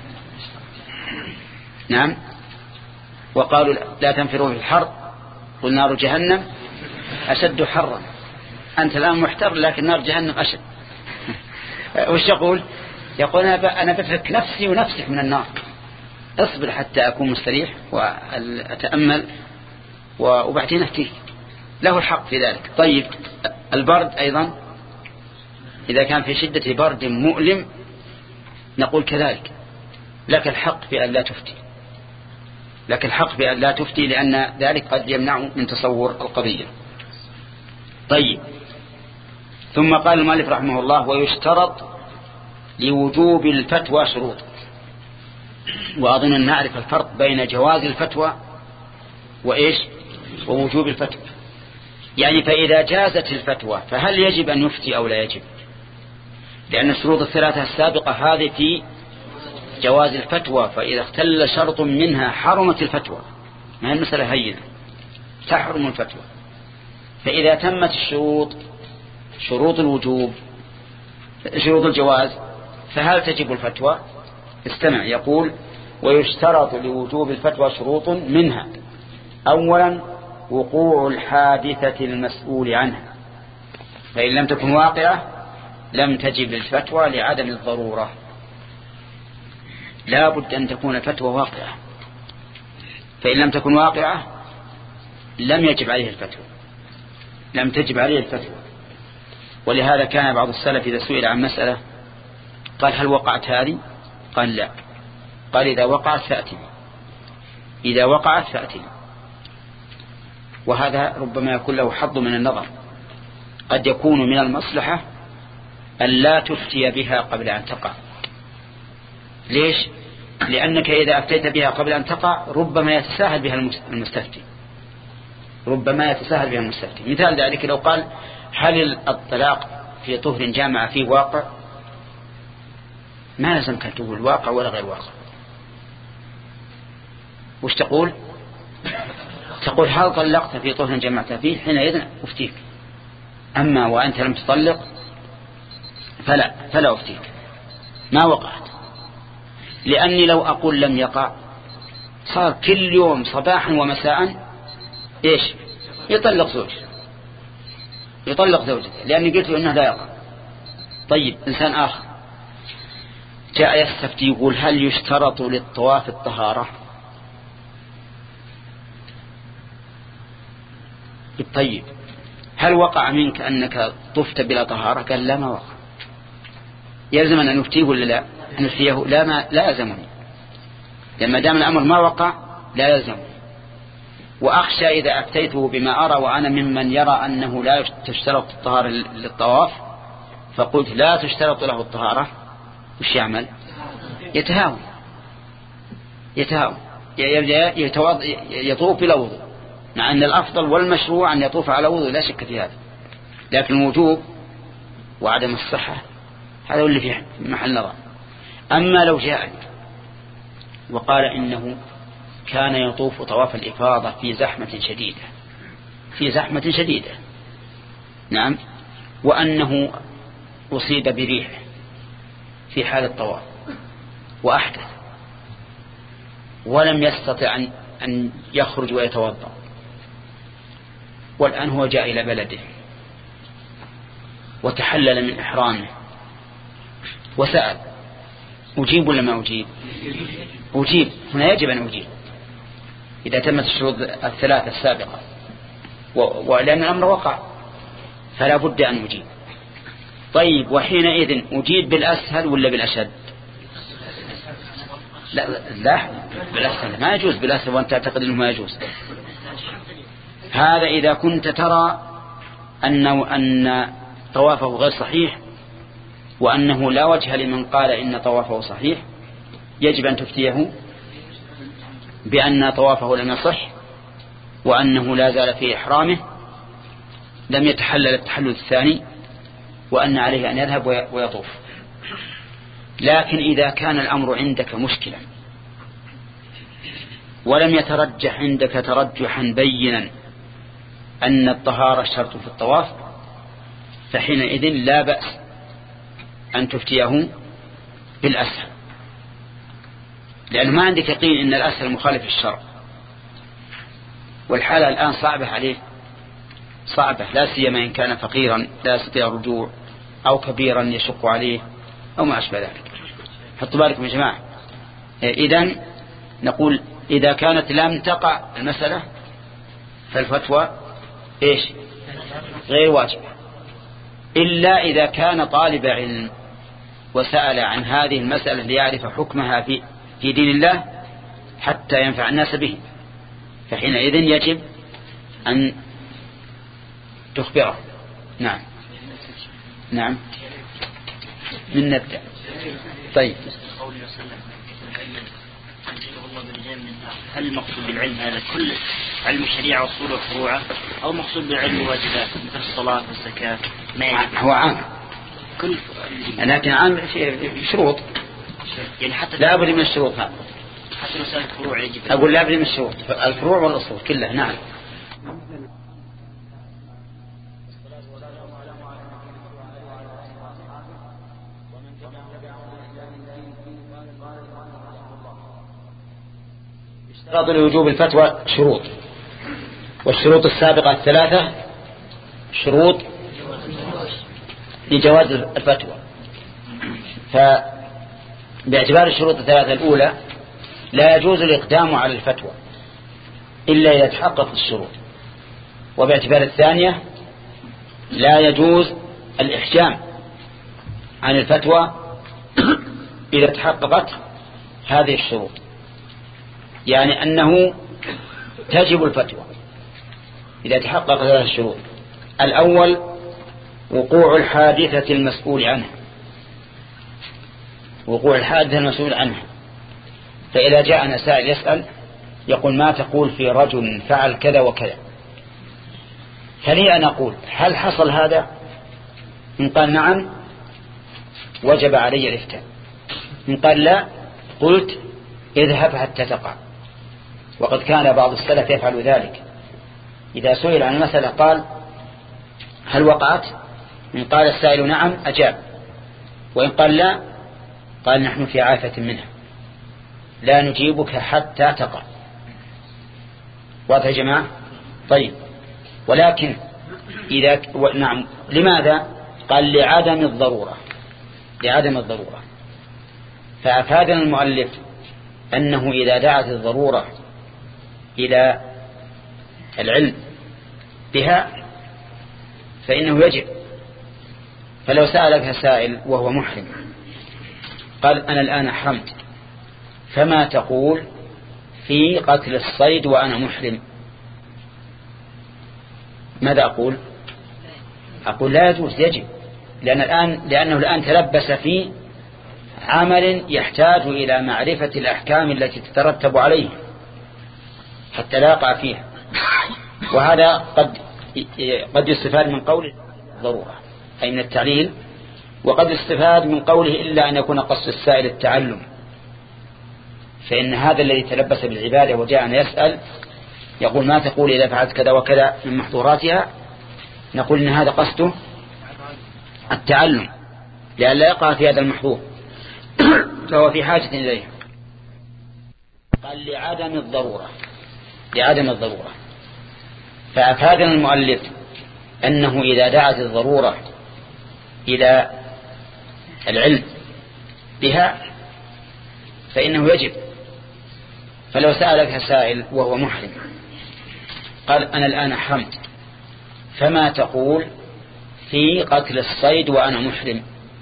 نعم. وقالوا لا تنفروا في الحر قل نار جهنم أشد حرا. أنت الآن محتر، لكن نار جهنم أشد. وش يقول؟ يقول أنا بفك نفسي ونفسك من النار، اصبر حتى أكون مستريح وأتأمل وبعدين أفتيك. له الحق في ذلك. طيب البرد أيضا إذا كان في شدة برد مؤلم نقول كذلك لك الحق في أن لا تفتي، لك الحق في أن لا تفتي، لأن ذلك قد يمنع من تصور القضية. طيب ثم قال المؤلف رحمه الله ويشترط لوجوب الفتوى شروط. وأظن أن نعرف الفرق بين جواز الفتوى وإيش ووجوب الفتوى. يعني فإذا جازت الفتوى فهل يجب أن يفتي أو لا يجب؟ لأن الشروط الثلاثة السابقة هذه في جواز الفتوى، فإذا اختل شرط منها حرمت الفتوى، ما هي المسألة هينة، تحرم الفتوى. فإذا تمت الشروط، شروط الوجوب، شروط الجواز، فهل تجب الفتوى؟ استمع، يقول ويشترط لوجوب الفتوى شروط منها: أولا وقوع الحادثة المسؤول عنها، فإن لم تكن واقعة لم تجب الفتوى لعدم الضرورة. لا بد أن تكون الفتوى واقعة، فإن لم تكن واقعة لم يجب عليه الفتوى، لم تجب عليه الفتوى. ولهذا كان بعض السلف إذا سئل عن مسألة قال هل وقعت هذه؟ قال لا، قال إذا وقعت فأتني، إذا وقعت فأتني. وهذا ربما يكون له حظ من النظر، قد يكون من المصلحة أن لا تفتي بها قبل أن تقع. ليش؟ لأنك إذا أفتيت بها قبل أن تقع ربما يتساهل بها المستفتي، ربما يتساهل بها المستفتي. مثال ذلك لو قال هل الطلاق في طهر جامع فيه واقع؟ ما لازم كان تقول واقع ولا غير واقع. وش تقول؟ تقول هل طلقت في طهر جمعت فيه؟ حينئذ أفتيك. أما وأنت لم تطلق فلا فلا أفتيك، ما وقعت. لأني لو أقول لم يقع صار كل يوم صباحا ومساء إيش يطلق زوج، يطلق زوجته لأني قلت له أنه لا يقع. طيب إنسان آخر جاء يستفتي يقول هل يشترط للطواف الطهارة؟ طيب هل وقع منك أنك طفت بلا طهارة؟ قال لا ما وقع. يلزم أن نفتيه ولا لا؟ نفتيه لا ما لا يلزمني، لما دام الأمر ما وقع لا يلزم. وأخشى إذا أفتيته بما أرى وأنا ممن يرى أنه لا تشترط الطهارة للطواف فقلت لا تشترط له الطهارة، وش يعمل؟ يتهاون يتهاون يطوف بلا وضوء، مع أن الأفضل والمشروع أن يطوف على وضوء لا شك في هذا، لكن الوجوب وعدم الصحة هذا هو اللي في محل نظر. أما لو جاء وقال إنه كان يطوف طواف الإفاضة في زحمة شديدة في زحمة شديدة نعم، وأنه أصيب بريح في حال الطواف وأحدث ولم يستطع أن يخرج ويتوضأ، والآن هو جاء إلى بلده وتحلل من إحرامه وسأل أجيب ولا ما أجيب؟ أجيب. هنا يجب أن أجيب إذا تمت الشروط الثلاثة السابقة، ولأن الأمر وقع فلا بد أن أجيب. طيب وحينئذ أجيب بالأسهل ولا بالأشد؟ لا لا بالأسهل، ما يجوز بالأسهل وأنت تعتقد أنه ما يجوز. هذا إذا كنت ترى أنه أن طوافه غير صحيح وأنه لا وجه لمن قال إن طوافه صحيح، يجب أن تفتيه بأن طوافه لم يصح وأنه لا زال في إحرامه لم يتحلل التحلل الثاني وأن عليه أن يذهب ويطوف. لكن إذا كان الأمر عندك مشكلة ولم يترجح عندك ترجحا بينا أن الطهارة شرط في الطواف فحينئذ لا بأس أن تفتيه بالأسهل، لأنه ما عندك يقين أن الأسهل مخالف الشرع، والحالة الآن صعبة عليه صعبة، لا سيما إن كان فقيرا لا يستطيع الرجوع أو كبيرا يشق عليه أو ما أشبه ذلك. حطوا بالكم يا جماعة. إذن نقول إذا كانت لم تقع المسألة فالفتوى إيش؟ غير واجب، إلا إذا كان طالب علم وسأل عن هذه المسألة ليعرف حكمها في في دين الله حتى ينفع الناس به، فحينئذ يجب أن تخبره. نعم نعم من نبدأ. طيب هل المقصود بالعلم هذا كل علم الشريعة وأصول وفروعه أو مقصود بالعلم واجبات مثل الصلاة والزكاة؟ هو عام كل، لكن عام في شروط، يعني حتى لا بد من الشروط. هذا حتى مسائل الفروع يجب أقول لا بد من الشروط، الفروع والأصول كلها. نعم. اشتراط لوجوب الفتوى شروط، والشروط السابقة الثلاثة شروط لجواز الفتوى. فباعتبار الشروط الثلاثة الأولى لا يجوز الإقدام على الفتوى إلا إذا تحققت الشروط، وباعتبار الثانية لا يجوز الإحجام عن الفتوى إذا تحققت هذه الشروط، يعني أنه تجب الفتوى إذا تحققت هذه الشروط. الأول وقوع الحادثة المسؤول عنها، وقوع الحادثة المسؤول عنها. فإذا جاءنا سائل يسأل يقول ما تقول في رجل فعل كذا وكذا، فلي أن أقول هل حصل هذا؟ إن قال نعم وجب علي الإفتاء، إن قال لا قلت اذهب حتى تقع. وقد كان بعض السلف يفعل ذلك، إذا سئل عن المسألة قال هل وقعت؟ إن قال السائل نعم أجاب، وإن قال لا قال نحن في عافية منها لا نجيبك حتى تقع. واضح يا جماعة؟ طيب، ولكن إذا و... نعم. لماذا؟ قال لعدم الضرورة، لعدم الضرورة. فأفادنا المؤلف أنه إذا دعت الضرورة إلى العلم بها فإنه يجب. فلو سألك سائل وهو محرم قال أنا الآن أحرمت، فما تقول في قتل الصيد وأنا محرم؟ ماذا أقول؟ أقول لا يجوز، يجب، لأن الآن لأنه الآن تلبس في عمل يحتاج إلى معرفة الأحكام التي تترتب عليه حتى لا يقع فيها. وهذا قد قد يستفاد من قوله ضرورة أي من التعليل، وقد يستفاد من قوله إلا أن يكون قصد السائل التعلم، فإن هذا الذي تلبس بالعبادة وجاءنا يسأل يقول ما تقول إذا فعلت كذا وكذا من محظوراتها، نقول إن هذا قصده التعلم لأن لا يقع في هذا المحظور فهو في حاجة إليه. قال لعدم الضرورة، لعدم الضرورة. فأفادنا المؤلف أنه إذا دعت الضرورة إلى العلم بها فإنه يجب. فلو سألك سائل وهو محرم قال أنا الآن أحرمت، فما تقول في قتل الصيد وأنا محرم؟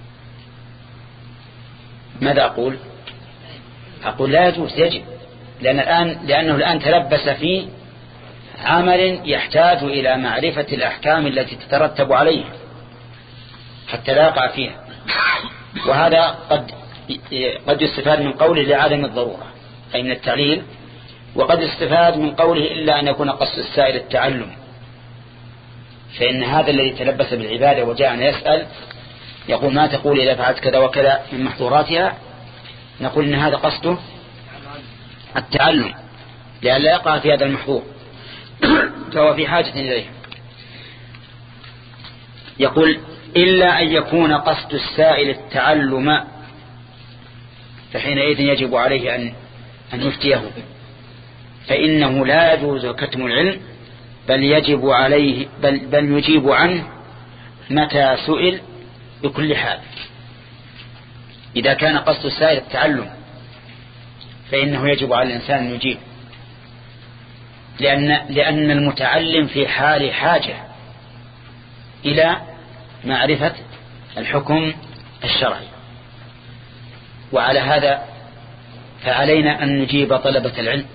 ماذا أقول؟ أقول لا يجوز، يجب، لأن الآن لأنه الآن تلبس في عمل يحتاج إلى معرفة الأحكام التي تترتب عليه حتى لا يقع فيها. وهذا قد قد يستفاد من قوله لعدم الضرورة أي من التعليل، وقد يستفاد من قوله إلا أن يكون قصد السائل التعلم، فإن هذا الذي تلبس بالعبادة وجاءنا يسأل يقول ما تقول إذا فعلت كذا وكذا من محظوراتها، نقول إن هذا قصده التعلم لأن لا يقع في هذا المحظور فهو في حاجة إليه. يقول إلا أن يكون قصد السائل التعلم فحينئذ يجب عليه أن أن يفتيه، فإنه لا يجوز كتم العلم بل يجب عليه بل, بل يجيب عنه متى سئل بكل حال. إذا كان قصد السائل التعلم فإنه يجب على الإنسان أن يجيب، لأن, لأن المتعلم في حال حاجة إلى معرفة الحكم الشرعي. وعلى هذا فعلينا أن نجيب طلبة العلم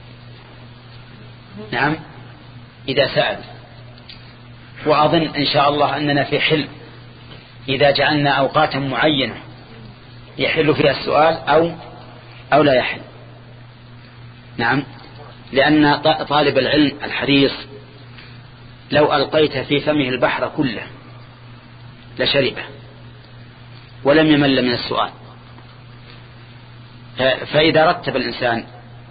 نعم إذا سأل. وأظن إن شاء الله أننا في حل إذا جعلنا أوقاتا معينة يحل فيها السؤال أو أو لا يحل. نعم، لأن طالب العلم الحريص لو ألقيت في فمه البحر كله لشربه ولم يمل من السؤال. فإذا رتب الإنسان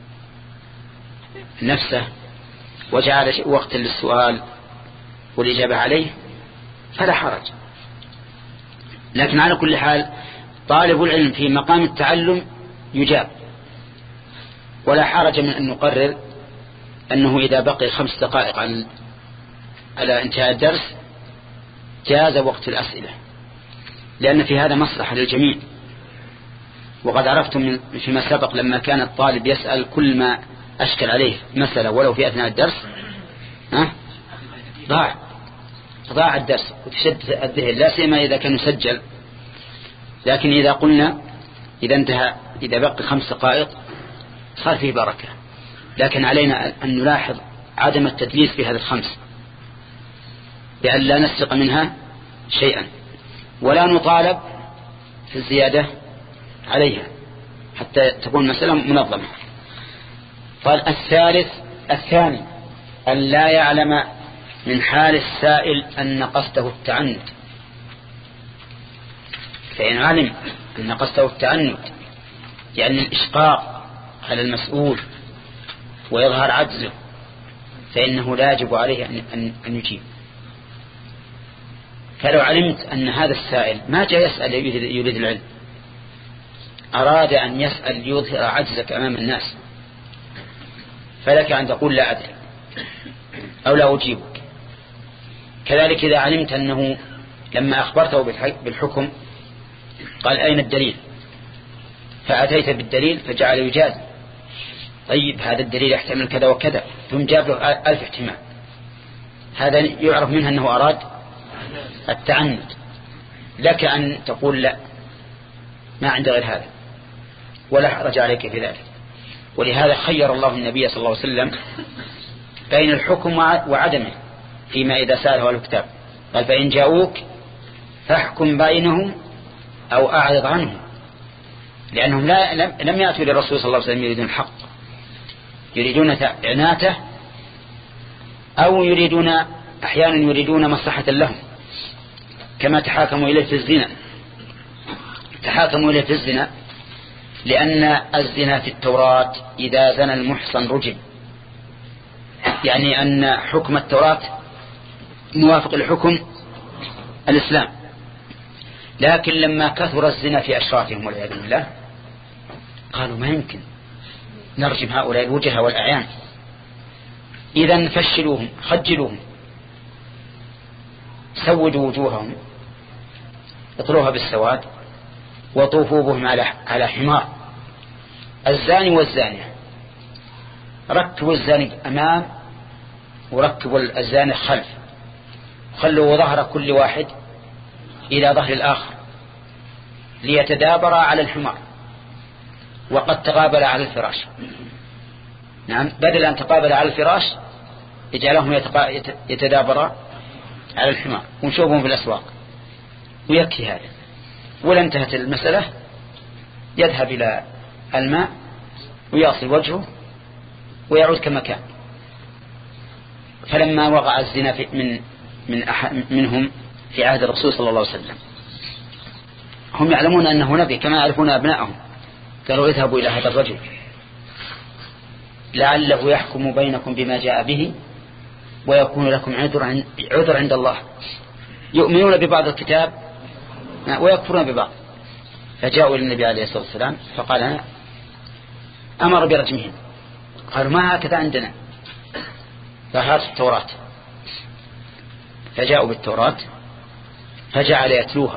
نفسه وجعل وقت للسؤال والإجابة عليه فلا حرج. لكن على كل حال طالب العلم في مقام التعلم يجاب، ولا حرج من أن نقرر أنه إذا بقي خمس دقائق على على انتهاء الدرس جاز وقت الأسئلة، لأن في هذا مصلحة للجميع. وقد عرفتم فيما سبق لما كان الطالب يسأل كل ما أشكل عليه مسألة ولو في أثناء الدرس ها ضاع ضاع الدرس وتشد الذهن، لا سيما إذا كان يسجل. لكن إذا قلنا إذا انتهى إذا بقي خمس دقائق صار فيه بركة. لكن علينا أن نلاحظ عدم التدليس في هذه الخمس بأن لا نسرق منها شيئا ولا نطالب في الزيادة عليها حتى تكون مسألة منظمة. قال الثالث الثاني أن لا يعلم من حال السائل أن قصده التعنت، فإن علم أن قصده التعنت يعني الإشقاق على المسؤول ويظهر عجزه فإنه لا يجب عليه أن, أن يجيب. فلو علمت أن هذا السائل ما جاء يسأل يريد العلم، أراد أن يسأل يظهر عجزك أمام الناس، فلك أن تقول لا أدري أو لا أجيبك. كذلك إذا علمت أنه لما أخبرته بالحكم قال أين الدليل، فأتيت بالدليل فجعل يجاز، طيب هذا الدليل يحتمل كذا وكذا، ثم جاب له ألف احتمال، هذا يعرف منها أنه أراد التعنت. لك أن تقول لا، ما عند غير هذا، ولا حرج عليك في ذلك. ولهذا خير الله النبي صلى الله عليه وسلم بين الحكم وعدمه فيما إذا سأله الكتاب، قال فإن جاءوك فاحكم بينهم أو أعرض عنهم، لأنهم لا لم يأتوا للرسول صلى الله عليه وسلم يريدون الحق، يريدون عناته، أو يريدون أحيانا يريدون مصلحة لهم، كما تحاكموا إليه في الزنا. تحاكموا إليه في الزنا لأن الزنا في التوراة إذا زنى المحصن رجم، يعني أن حكم التوراة موافق لحكم الإسلام. لكن لما كثر الزنا في أشرافهم والعياذ بالله قالوا ما يمكن نرجم هؤلاء الوجهة والأعيان، إذن فشلوهم، خجلوهم، سودوا وجوههم، اطروها بالسواد، وطوفوا بهم على على حمار. الزاني والزانية ركبوا الزاني أمام وركبوا الزاني خلف، خلوا ظهر كل واحد إلى ظهر الآخر ليتدابر على الحمار، وقد تقابل على الفراش. نعم، بدل أن تقابل على الفراش يجعلهم يتدابر على الحمار، ونشوفهم في الأسواق، ويكفي هذا. ولا انتهت المسألة، يذهب إلى الماء ويغسل وجهه ويعود كما كان. فلما وقع الزنا في من من أحد منهم في عهد الرسول صلى الله عليه وسلم، هم يعلمون أنه نبي كما يعرفون أبنائهم، قالوا اذهبوا إلى هذا الرجل لعله يحكم بينكم بما جاء به ويكون لكم عذر عذر عند الله. يؤمنون ببعض الكتاب ويكفرون ببعض. فجاءوا إلى النبي عليه الصلاة والسلام فقال أنا أمر برجمهم. قالوا ما هكذا عندنا، فهاتوا التوراة. فجاءوا بالتوراة فجعل يتلوها،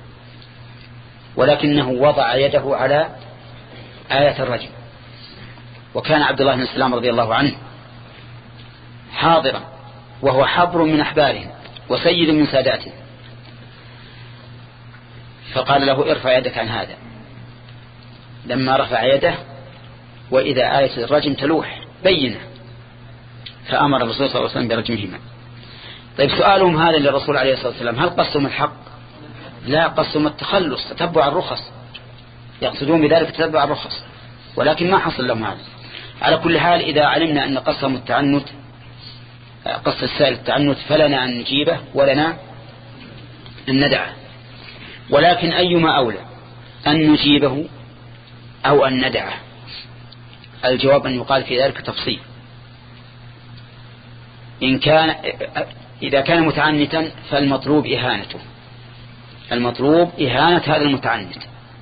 ولكنه وضع يده على آية الرجم. وكان عبد الله بن سلام رضي الله عنه حاضرا، وهو حبر من أحبارهم وسيد من ساداتهم، فقال له ارفع يدك عن هذا. لما رفع يده وإذا آية الرجم تلوح بينه، فأمر الرسول صلى الله عليه وسلم برجمهما. طيب سؤالهم هذا للرسول عليه الصلاة والسلام هل قصهم الحق؟ لا، قصهم التخلص، تتبع الرخص، يقصدون بذلك تتبع الرخص، ولكن ما حصل لهم هذا. على كل حال إذا علمنا أن قصهم التعنت، قص السائل التعنت، فلنا أن نجيبه ولنا أن ندعه. ولكن أيما أولى أن نجيبه أو أن ندعه؟ الجواب أن يقال في ذلك تفصيل. إن كان إذا كان متعنتا فالمطلوب إهانته، المطلوب إهانة هذا المتعنت،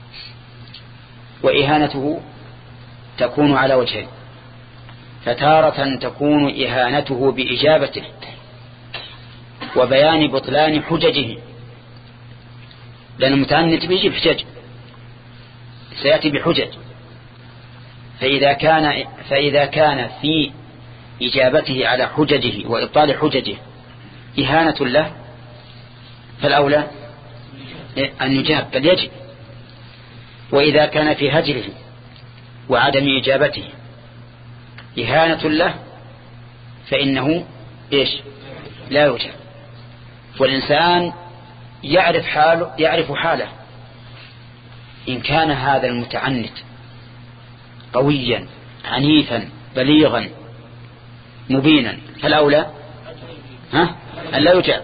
وإهانته تكون على وجهين، فتارة تكون إهانته بإجابته وبيان بطلان حججه، لأن المتعنت بيجيب حجج، سيأتي بحجج. فإذا كان فإذا كان في إجابته على حججه وإبطال حججه إهانة له فالأولى أن يجاب، بل يجب. وإذا كان في هجره وعدم إجابته إهانة له فإنه إيش؟ لا يجاب. والإنسان يعرف حاله، يعرف حاله. إن كان هذا المتعنت قويا عنيفا بليغا مبينا فالأولى ها أن لا يجاب،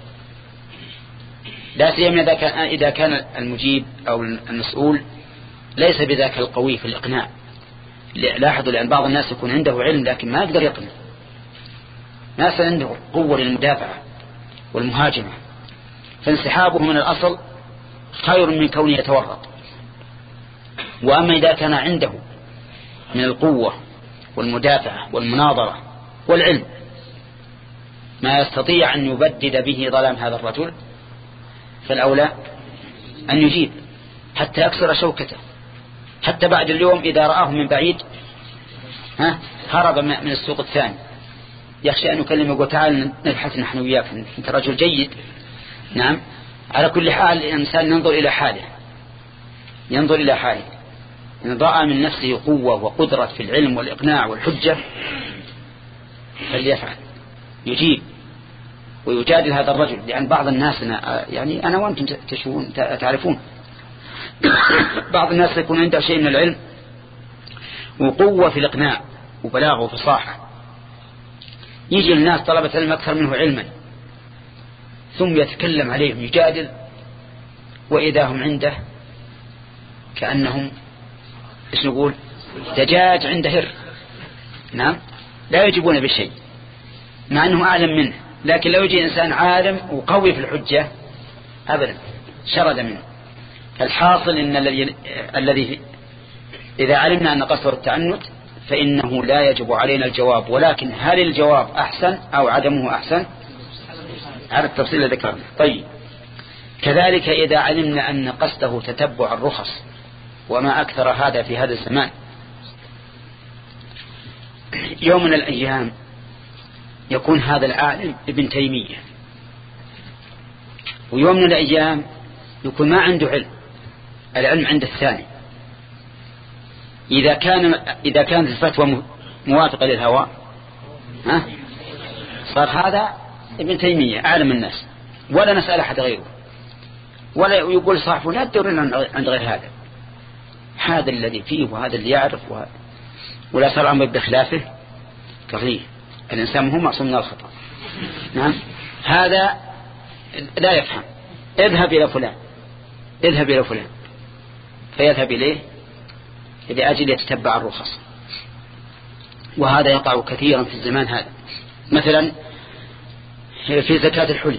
لا سيما إذا كان إذا كان المجيب أو المسؤول ليس بذاك القوي في الإقناع. لاحظوا لأن بعض الناس يكون عنده علم لكن ما يقدر يقنع، ناس عنده قوة للمدافعة والمهاجمة، فانسحابه من الأصل خير من كونه يتورط. وأما إذا كان عنده من القوة والمدافعة والمناظرة والعلم ما يستطيع أن يبدد به ظلام هذا الرجل فالأولى أن يجيب حتى يكسر شوكته، حتى بعد اليوم إذا رآه من بعيد ها هرب من السوق الثاني، يخشى أن يكلمه يقول تعال نبحث نحن وياك، أنت رجل جيد. نعم، على كل حال الإنسان ينظر إلى حاله، ينظر إلى حاله، إن رأى من نفسه قوة وقدرة في العلم والإقناع والحجة فليفعل، يجيب ويجادل هذا الرجل. لأن بعض الناس يعني أنا وأنتم تشوفون تعرفون بعض الناس يكون عنده شيء من العلم وقوة في الإقناع وبلاغه وفصاحة، يجي الناس طلبة علم أكثر منه علما ثم يتكلم عليهم يجادل، وإذا هم عنده كأنهم إيش نقول دجاج عند هر. نعم، لا يجيبون بشيء مع أنه أعلم منه، لكن لو يجي إنسان عالم وقوي في الحجة أبدا شرد منه. الحاصل إن الذي الذي إذا علمنا أن قصر التعنت فإنه لا يجب علينا الجواب، ولكن هل الجواب أحسن أو عدمه أحسن على التفصيل الذي ذكرنا. طيب، كذلك إذا علمنا أن قصده تتبع الرخص، وما أكثر هذا في هذا الزمان. يوم من الأيام يكون هذا العالم ابن تيمية، ويوم من الأيام يكون ما عنده علم، العلم عند الثاني. إذا كان إذا كانت الفتوى موافقة للهوى ها صار هذا ابن تيمية أعلم الناس، ولا نسأل أحد غيره، ولا يقول صاحبه لا تدورين عند غير هذا، هذا الذي فيه وهذا اللي يعرف وهذا. ولا صار أمر بخلافه كغيه، الإنسان هو معصوم من الخطأ. نعم، هذا لا يفهم، اذهب إلى فلان اذهب إلى فلان فيذهب إليه لأجل يتتبع الرخص. وهذا يقع كثيرا في الزمان هذا. مثلا في زكاة الحلي،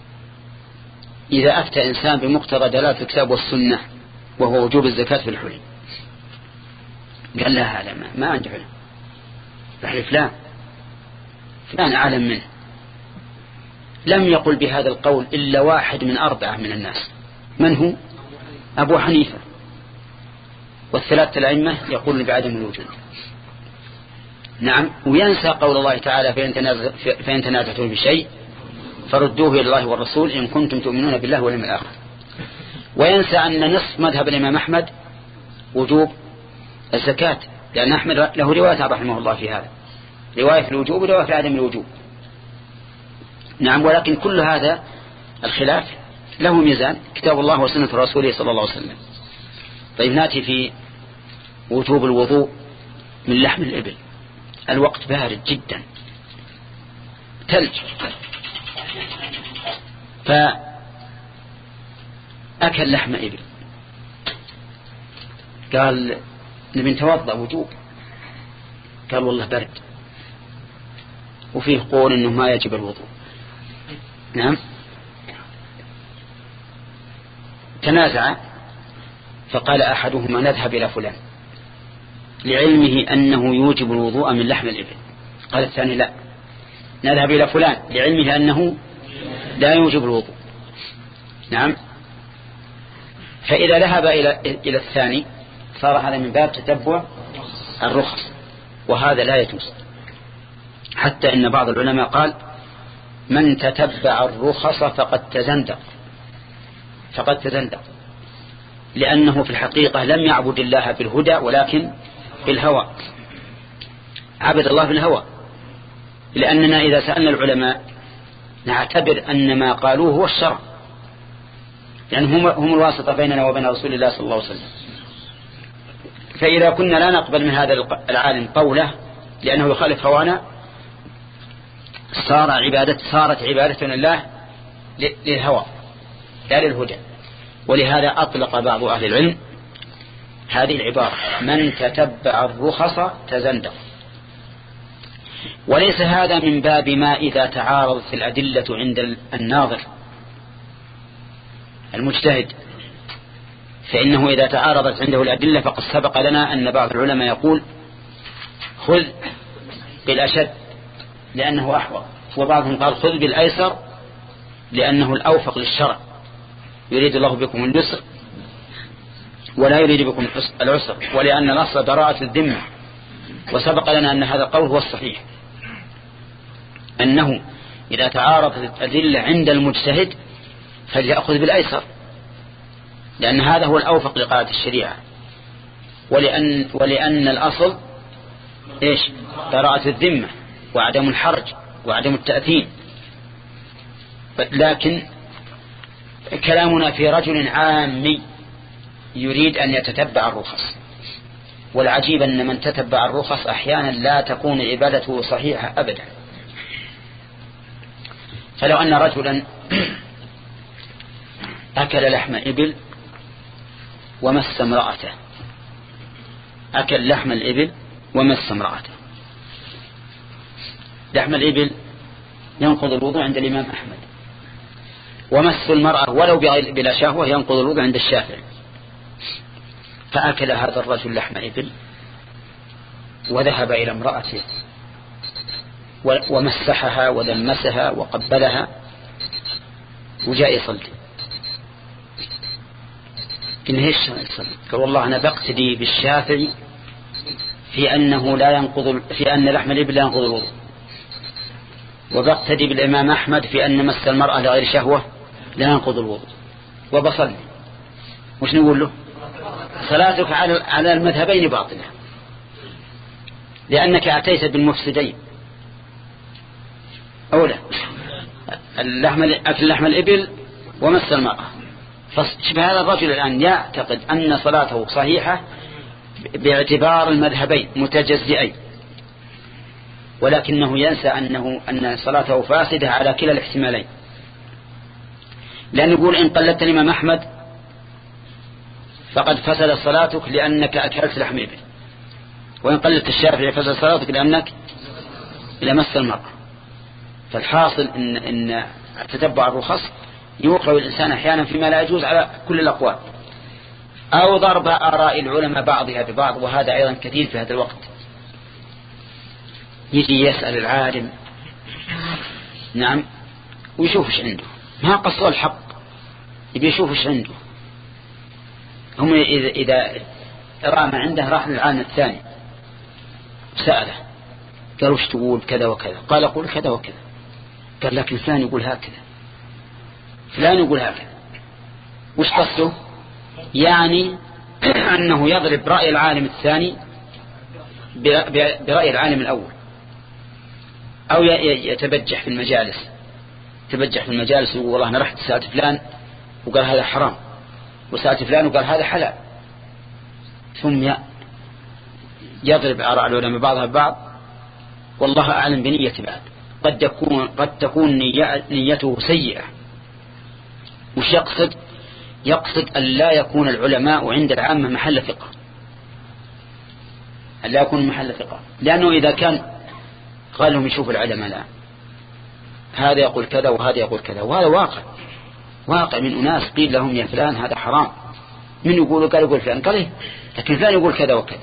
إذا أفتى إنسان بمقتضى دلالة الكتاب والسنة وهو وجوب الزكاة في الحلي، قال لا هذا ما, ما عنده علم، بحل فلان فلان أعلم منه. لم يقل بهذا القول إلا واحد من أربعة من الناس، من هو؟ أبو حنيفة، والثلاثة الأئمة يقولون بعدم الوجود. نعم، وينسى قول الله تعالى فإن تنازعتم بشيء فردوه إلى الله والرسول إن كنتم تؤمنون بالله واليوم الآخر. وينسى أن نصف مذهب الإمام أحمد وجوب الزكاة، لأن أحمد له رواية رحمه الله في هذا، رواية في الوجوب ورواية في عدم الوجوب. نعم، ولكن كل هذا الخلاف له ميزان، كتاب الله وسنة رسوله صلى الله عليه وسلم. طيب، نأتي في وجوب الوضوء من لحم الإبل. الوقت بارد جدا، ثلج، فأكل لحم إبل، قال نبي نتوضأ وجوب، قال والله برد، وفيه قول إنه ما يجب الوضوء. نعم، تنازع، فقال أحدهما نذهب إلى فلان لعلمه أنه يوجب الوضوء من لحم الإبل، قال الثاني لا، نذهب إلى فلان لعلمه أنه لا يوجب الوضوء. نعم، فإذا ذهب إلى إلى الثاني صار هذا من باب تتبع الرخص، وهذا لا يجوز. حتى إن بعض العلماء قال من تتبع الرخص فقد تزندق، فقد تزندق، لأنه في الحقيقة لم يعبد الله بالهدى ولكن بالهوى، عبد الله بالهوى. لأننا إذا سألنا العلماء نعتبر أن ما قالوه هو الشرع، لأنهم هم الواسطة بيننا وبين رسول الله صلى الله عليه وسلم. فإذا كنا لا نقبل من هذا العالم قوله لأنه يخالف هوانا، صار عبادة صارت عبادتنا الله للهوى لا للهدى. ولهذا أطلق بعض أهل العلم هذه العبارة من تتبع الرخص تزندق. وليس هذا من باب ما إذا تعارضت الأدلة عند الناظر المجتهد، فإنه إذا تعارضت عنده الأدلة فقد سبق لنا أن بعض العلماء يقول خذ بالأشد لأنه أحوط، وبعضهم قال خذ بالأيسر لأنه الأوفق للشرع، يريد الله بكم اليسر ولا يريد بكم العسر، ولأن الأصل براءة الذمة. وسبق لنا أن هذا القول هو الصحيح، أنه إذا تعارضت الأدلة عند المجتهد فليأخذ بالأيسر، لأن هذا هو الأوفق لقاعدة الشريعة، ولأن, ولأن الأصل إيش؟ براءة الذمة وعدم الحرج وعدم التأثيم. لكن كلامنا في رجل عامي يريد أن يتتبع الرخص، والعجيب أن من تتبع الرخص أحيانا لا تكون عبادته صحيحة أبدا. فلو أن رجلا أكل لحم إبل ومس امرأته، أكل لحم الإبل ومس امرأته. لحم الإبل ينقض الوضوء عند الإمام أحمد، ومس المرأة ولو بلا شهوة ينقض الوضوء عند الشافعي. فأكل هذا الرجل لحم إبل وذهب إلى امرأته ومسحها ودمسها وقبلها وجاء يصلي. إن هيش يصلي؟ قال والله أنا بقتدي بالشافعي في أنه لا ينقض، في أن لحم الإبل لا ينقض الوضوء، وبقتدي بالإمام أحمد في أن مس المرأة لغير شهوة لا ينقض الوضوء، وبصلي. وش نقول له؟ صلاتك على المذهبين باطلة، لأنك أتيت بالمفسدين. أولا اللحم أكل لحم الإبل ومس المرأة، فشبه هذا الرجل الآن يعتقد أن صلاته صحيحة باعتبار المذهبين متجزئين، ولكنه ينسى أنه أن صلاته فاسدة على كلا الاحتمالين. لأن يقول إن قلدت الإمام أحمد فقد فسد صلاتك لأنك أكلت لحم إبل، وإن قلدت الشافعي فسد صلاتك لأنك لمس المرأة. فالحاصل إن, إن تتبع الرخص يوقع الإنسان أحيانا فيما لا يجوز على كل الأقوال، أو ضرب آراء العلماء بعضها ببعض، وهذا أيضا كثير في هذا الوقت. يجي يسأل العالم نعم ويشوف ايش عنده، ما قصوا الحق، يبي يشوف ايش عنده. هم إذا, إذا رأى ما عنده راح للعالم الثاني سأله، قال وش تقول كذا وكذا، قال أقول كذا وكذا، قال لكن فلان يقول هكذا، فلان يقول هكذا. وش قصده؟ يعني أنه يضرب رأي العالم الثاني برأي العالم الأول، أو يتبجح في المجالس، تبجح في المجالس ويقول والله أنا رحت سألت فلان وقال هذا حرام، وسألت فلان وقال هذا حلال، ثم يضرب آراء العلماء بعضها ببعض. والله أعلم بنية بعد، قد تكون قد تكون نيته سيئة. وش يقصد؟ يقصد أن لا يكون العلماء عند العامة محل فقه، أن لا يكون محل فقه، لأنه إذا كان قال لهم يشوفوا العلماء الآن هذا يقول كذا وهذا يقول كذا، وهذا واقع واقع من أناس قيل لهم يا فلان هذا حرام، من يقول قال يقول فلان قال إيه، لكن فلان يقول كذا وكذا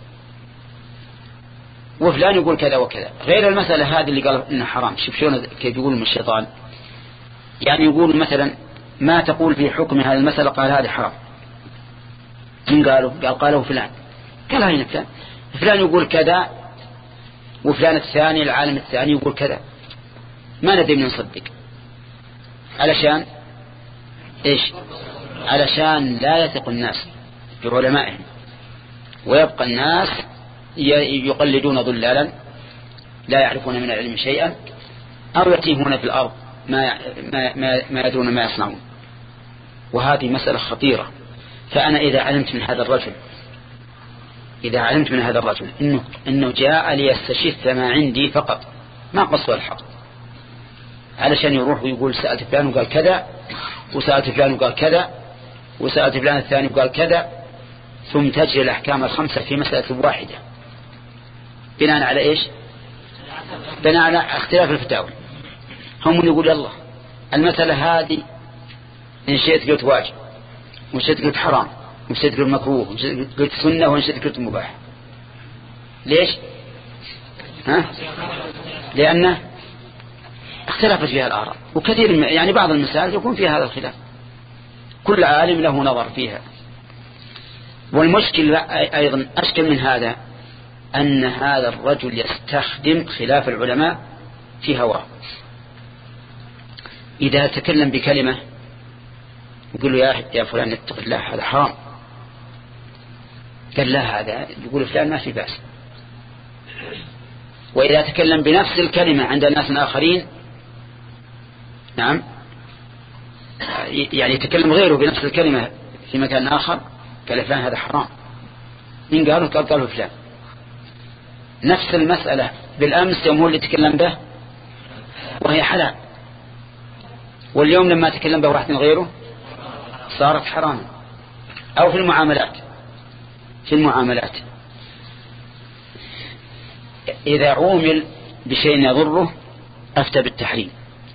وفلان يقول كذا وكذا، غير المسألة هذه اللي قال إنه حرام. شوف شلون كيف يقول من الشيطان، يعني يقول مثلا ما تقول في حكم هذه المسألة، قال هذه حرام. من قالوا؟ قال قاله فلان، قال هنا فلان فلان يقول كذا، وفلان الثاني العالم الثاني يقول كذا، ما ندري من نصدق. علشان إيش؟ علشان لا يثق الناس بعلمائهم، ويبقى الناس يقلدون ضلالا لا يعرفون من العلم شيئا، أو يتيهون في الأرض ما, ما, ما, ما يدرون ما يصنعون. وهذه مسألة خطيرة. فأنا إذا علمت من هذا الرجل إذا علمت من هذا الرجل إنه, إنه جاء ليستشف ما عندي فقط، ما قصوا الحق، علشان يروح ويقول سألت فلان وقال كذا، وسألت فلان وقال كذا، وسألت فلان الثاني وقال كذا، ثم تجري الأحكام الخمسة في مسألة واحدة بناء على إيش؟ بناء على اختلاف الفتاوى. هم يقول الله المسألة هذه إن شئت قلت واجب، وإن شئت قلت حرام، وإن شئت قلت مكروه، وإن شئت قلت سنة، وإن شئت قلت مباح. ليش؟ ها؟ لأنه اختلفت فيها الآراء، وكثير يعني بعض المسائل يكون فيها هذا الخلاف، كل عالم له نظر فيها. والمشكل أيضا أشكل من هذا أن هذا الرجل يستخدم خلاف العلماء في هواه. إذا تكلم بكلمة يقول له يا يا فلان اتق الله هذا حرام، قال لا هذا يقول فلان ما في بأس. وإذا تكلم بنفس الكلمة عند الناس الآخرين، نعم يعني يتكلم غيره بنفس الكلمة في مكان آخر، قال فلان هذا حرام. من قاله؟ قال قاله فلان. نفس المسألة بالأمس يوم هو اللي تكلم به وهي حلال، واليوم لما تكلم به واحد من غيره صارت حراما. أو في المعاملات، في المعاملات إذا عومل بشيء يضره أفتى بالتحريم،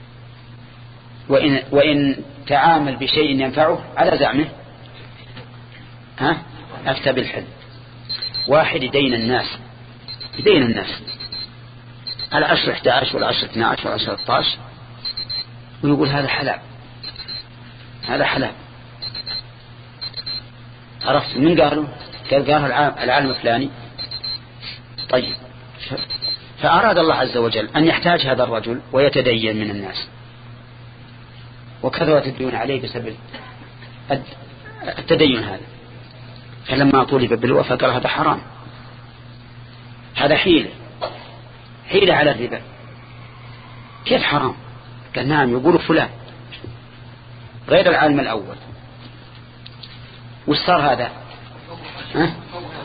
وإن, وإن تعامل بشيء ينفعه على زعمه ها أفتى بالحل. واحد يدين الناس يدين الناس على عشر احدى عشر والعشر اثنى عشر والعشر ثلاثة عشر ويقول هذا حلال هذا حلال. عرفت من قالوا؟ قال قالوا العالم الفلاني. طيب، فأراد الله عز وجل أن يحتاج هذا الرجل ويتدين من الناس، وكثرت الديون عليه بسبب التدين هذا. فلما طولب بالوفاء قال هذا حرام، هذا حيلة حيلة على الربا. كيف حرام؟ قال نعم يقول فلان غير العالم الأول. وش صار هذا؟ ها؟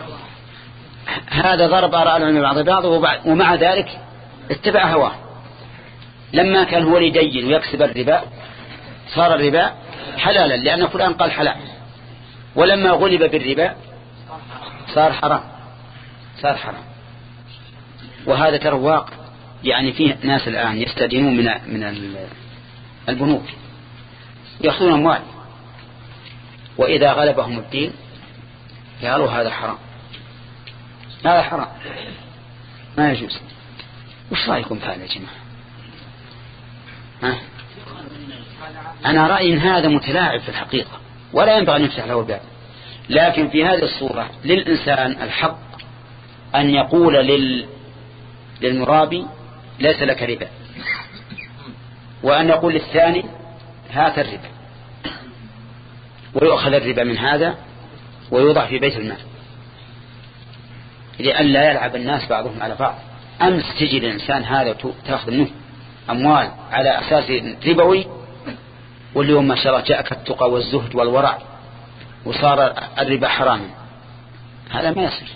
هذا ضرب آراء العلماء بعض بعض، ومع ذلك اتبع هواه. لما كان هو يدين ويكسب الربا صار الربا حلالا لأن فلان قال حلال، ولما غلب بالربا صار حرام صار حرام. وهذا ترى واقع، يعني فيه ناس الآن يستدينون من من البنوك يأخذون أموال، وإذا غلبهم الدين قالوا هذا حرام هذا حرام ما يجوز. وش رأيكم في هذا يا جماعة؟ ها؟ أنا رأيي إن هذا متلاعب في الحقيقة ولا ينبغي أن يفتح له الباب. لكن في هذه الصورة للإنسان الحق أن يقول لل... للمرابي ليس لك ربا، وأن يقول للثاني هات الربا، ويؤخذ الربا من هذا ويوضع في بيت المال، لأن لا يلعب الناس بعضهم على بعض. أمس تجي الإنسان هذا تأخذ منه أموال على أساس ربوي، واليوم ما شاء الله جاءك التقى والزهد والورع وصار الربا حراما. هذا ما يصير.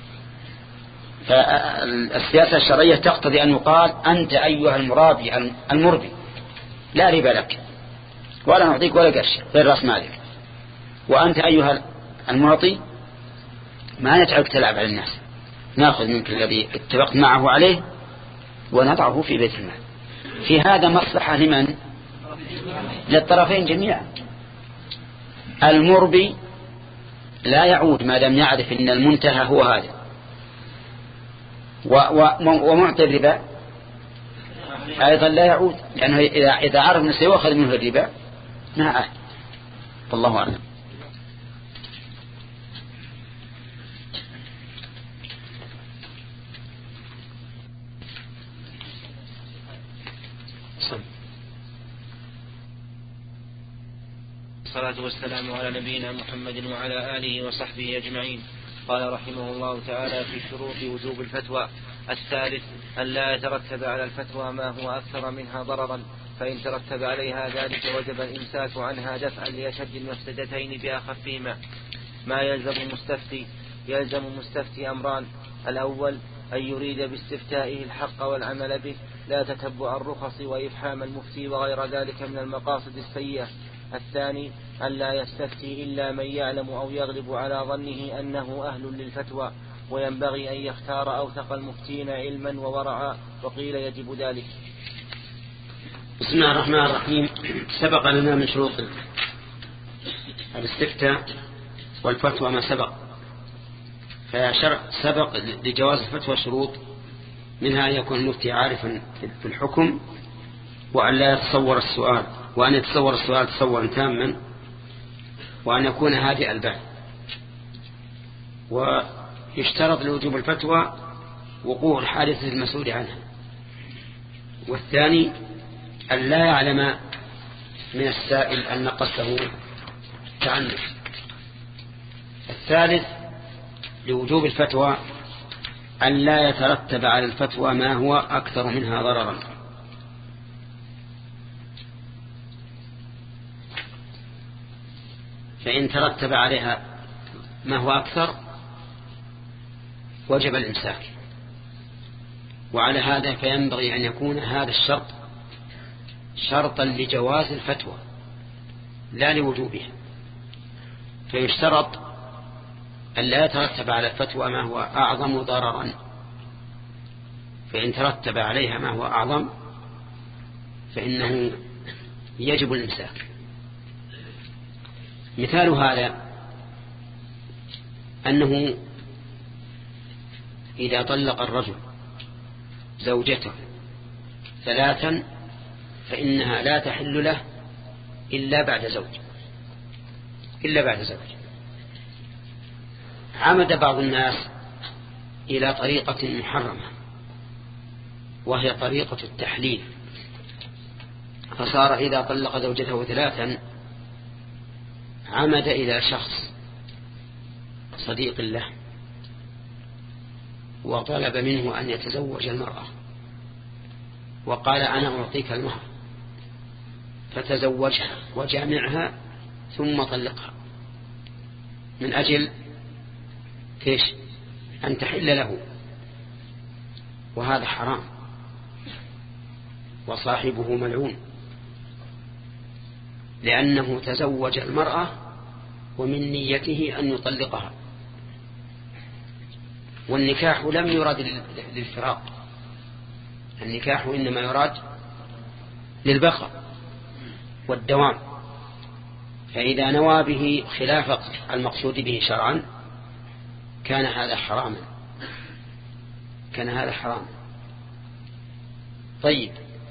فالسياسة الشرعية تقتضي أن يقال أنت أيها المرابي المربي لا ربا لك ولا نعطيك ولا قرش غير رأس مالك، وأنت أيها المعطي ما نتعبك تلعب على الناس، نأخذ منك الذي اتفقت معه عليه ونضعه في بيت المال. في هذا مصلحة لمن؟ للطرفين جميعا. المربي لا يعود ما دام يعرف أن المنتهى هو هذا، ومعطي الربا أيضا لا يعود، لأنه إذا إذا عرف أنه سيأخذ منه الربا ما عاد. والله أعلم. والصلاة والسلام على نبينا محمد وعلى آله وصحبه أجمعين. قال رحمه الله تعالى في شروط وجوب الفتوى: الثالث أن لا يترتب على الفتوى ما هو أكثر منها ضررا، فإن ترتب عليها ذلك وجب الإمساك عنها دفعا لأشد المفسدتين بأخفهما. ما يلزم مستفتي: يلزم مستفتي أمران: الأول أن يريد باستفتائه الحق والعمل به، لا تتبع الرخص وإفحام المفتي وغير ذلك من المقاصد السيئة. الثاني أن لا يستفتي إلا من يعلم أو يغلب على ظنه أنه أهل للفتوى، وينبغي أن يختار أوثق المفتين علما وورعا، وقيل يجب ذلك. بسم الله الرحمن الرحيم. سبق لنا من شروط الاستفتاء والفتوى ما سبق، فسبق لجواز الفتوى شروط، منها أن يكون المفتي عارفا في الحكم وأن لا يتصور السؤال وأن يتصور السؤال تصورا تاما، وأن يكون هادئ البال. ويشترط لوجوب الفتوى وقوع الحادثة المسؤول عنها. والثاني أن لا يعلم من السائل أن قصده تعنف. الثالث لوجوب الفتوى أن لا يترتب على الفتوى ما هو أكثر منها ضررا. فإن ترتب عليها ما هو أكثر وجب الإمساك. وعلى هذا فينبغي أن يكون هذا الشرط شرطا لجواز الفتوى لا لوجوبها. فيشترط أن لا يترتب على الفتوى ما هو أعظم ضررا، فإن ترتب عليها ما هو أعظم فإنه يجب الإمساك. مثال هذا أنه إذا طلق الرجل زوجته ثلاثا فإنها لا تحل له إلا بعد زوج إلا بعد زوج. عمد بعض الناس إلى طريقة محرمة وهي طريقة التحليل، فصار إذا طلق زوجته ثلاثا عمد إلى شخص صديق له وطلب منه أن يتزوج المرأة وقال أنا أعطيك المهر، فتزوجها وجامعها ثم طلقها من أجل إيش؟ أن تحل له. وهذا حرام وصاحبه ملعون، لأنه تزوج المرأة ومن نيته أن يطلقها، والنكاح لم يراد للفراق، النكاح إنما يراد للبقاء والدوام. فإذا نوى به خلاف المقصود به شرعا كان هذا حراما كان هذا حراما. طيب،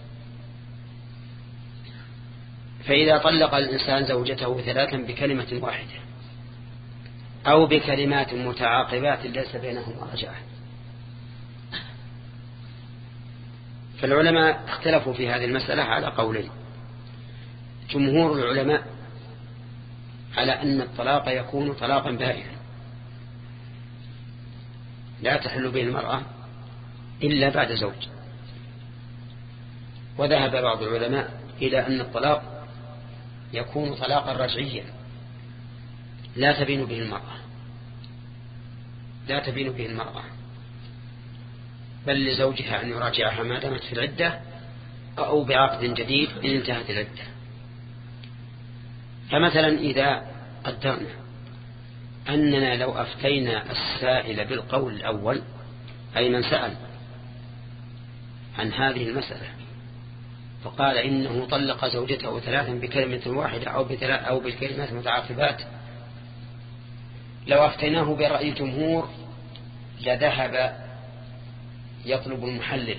فإذا طلق الإنسان زوجته ثلاثا بكلمة واحدة أو بكلمات متعاقبات ليس بينهما رجعة، فالعلماء اختلفوا في هذه المسألة على قولين. جمهور العلماء على أن الطلاق يكون طلاقا بائنا لا تحل به المرأة إلا بعد زوج، وذهب بعض العلماء إلى أن الطلاق يكون طلاقا رجعيا لا تبين به المرأة لا تبين به المرأة بل لزوجها أن يراجعها ما دامت في العدة أو بعقد جديد إن انتهت العدة. فمثلا إذا قدرنا أننا لو أفتينا السائل بالقول الأول، أي من سأل عن هذه المسألة فقال إنه طلق زوجته ثلاثا بكلمة واحدة أو بالكلمات المتعاقبات، لو أفتيناه برأي الجمهور لذهب يطلب المحلل،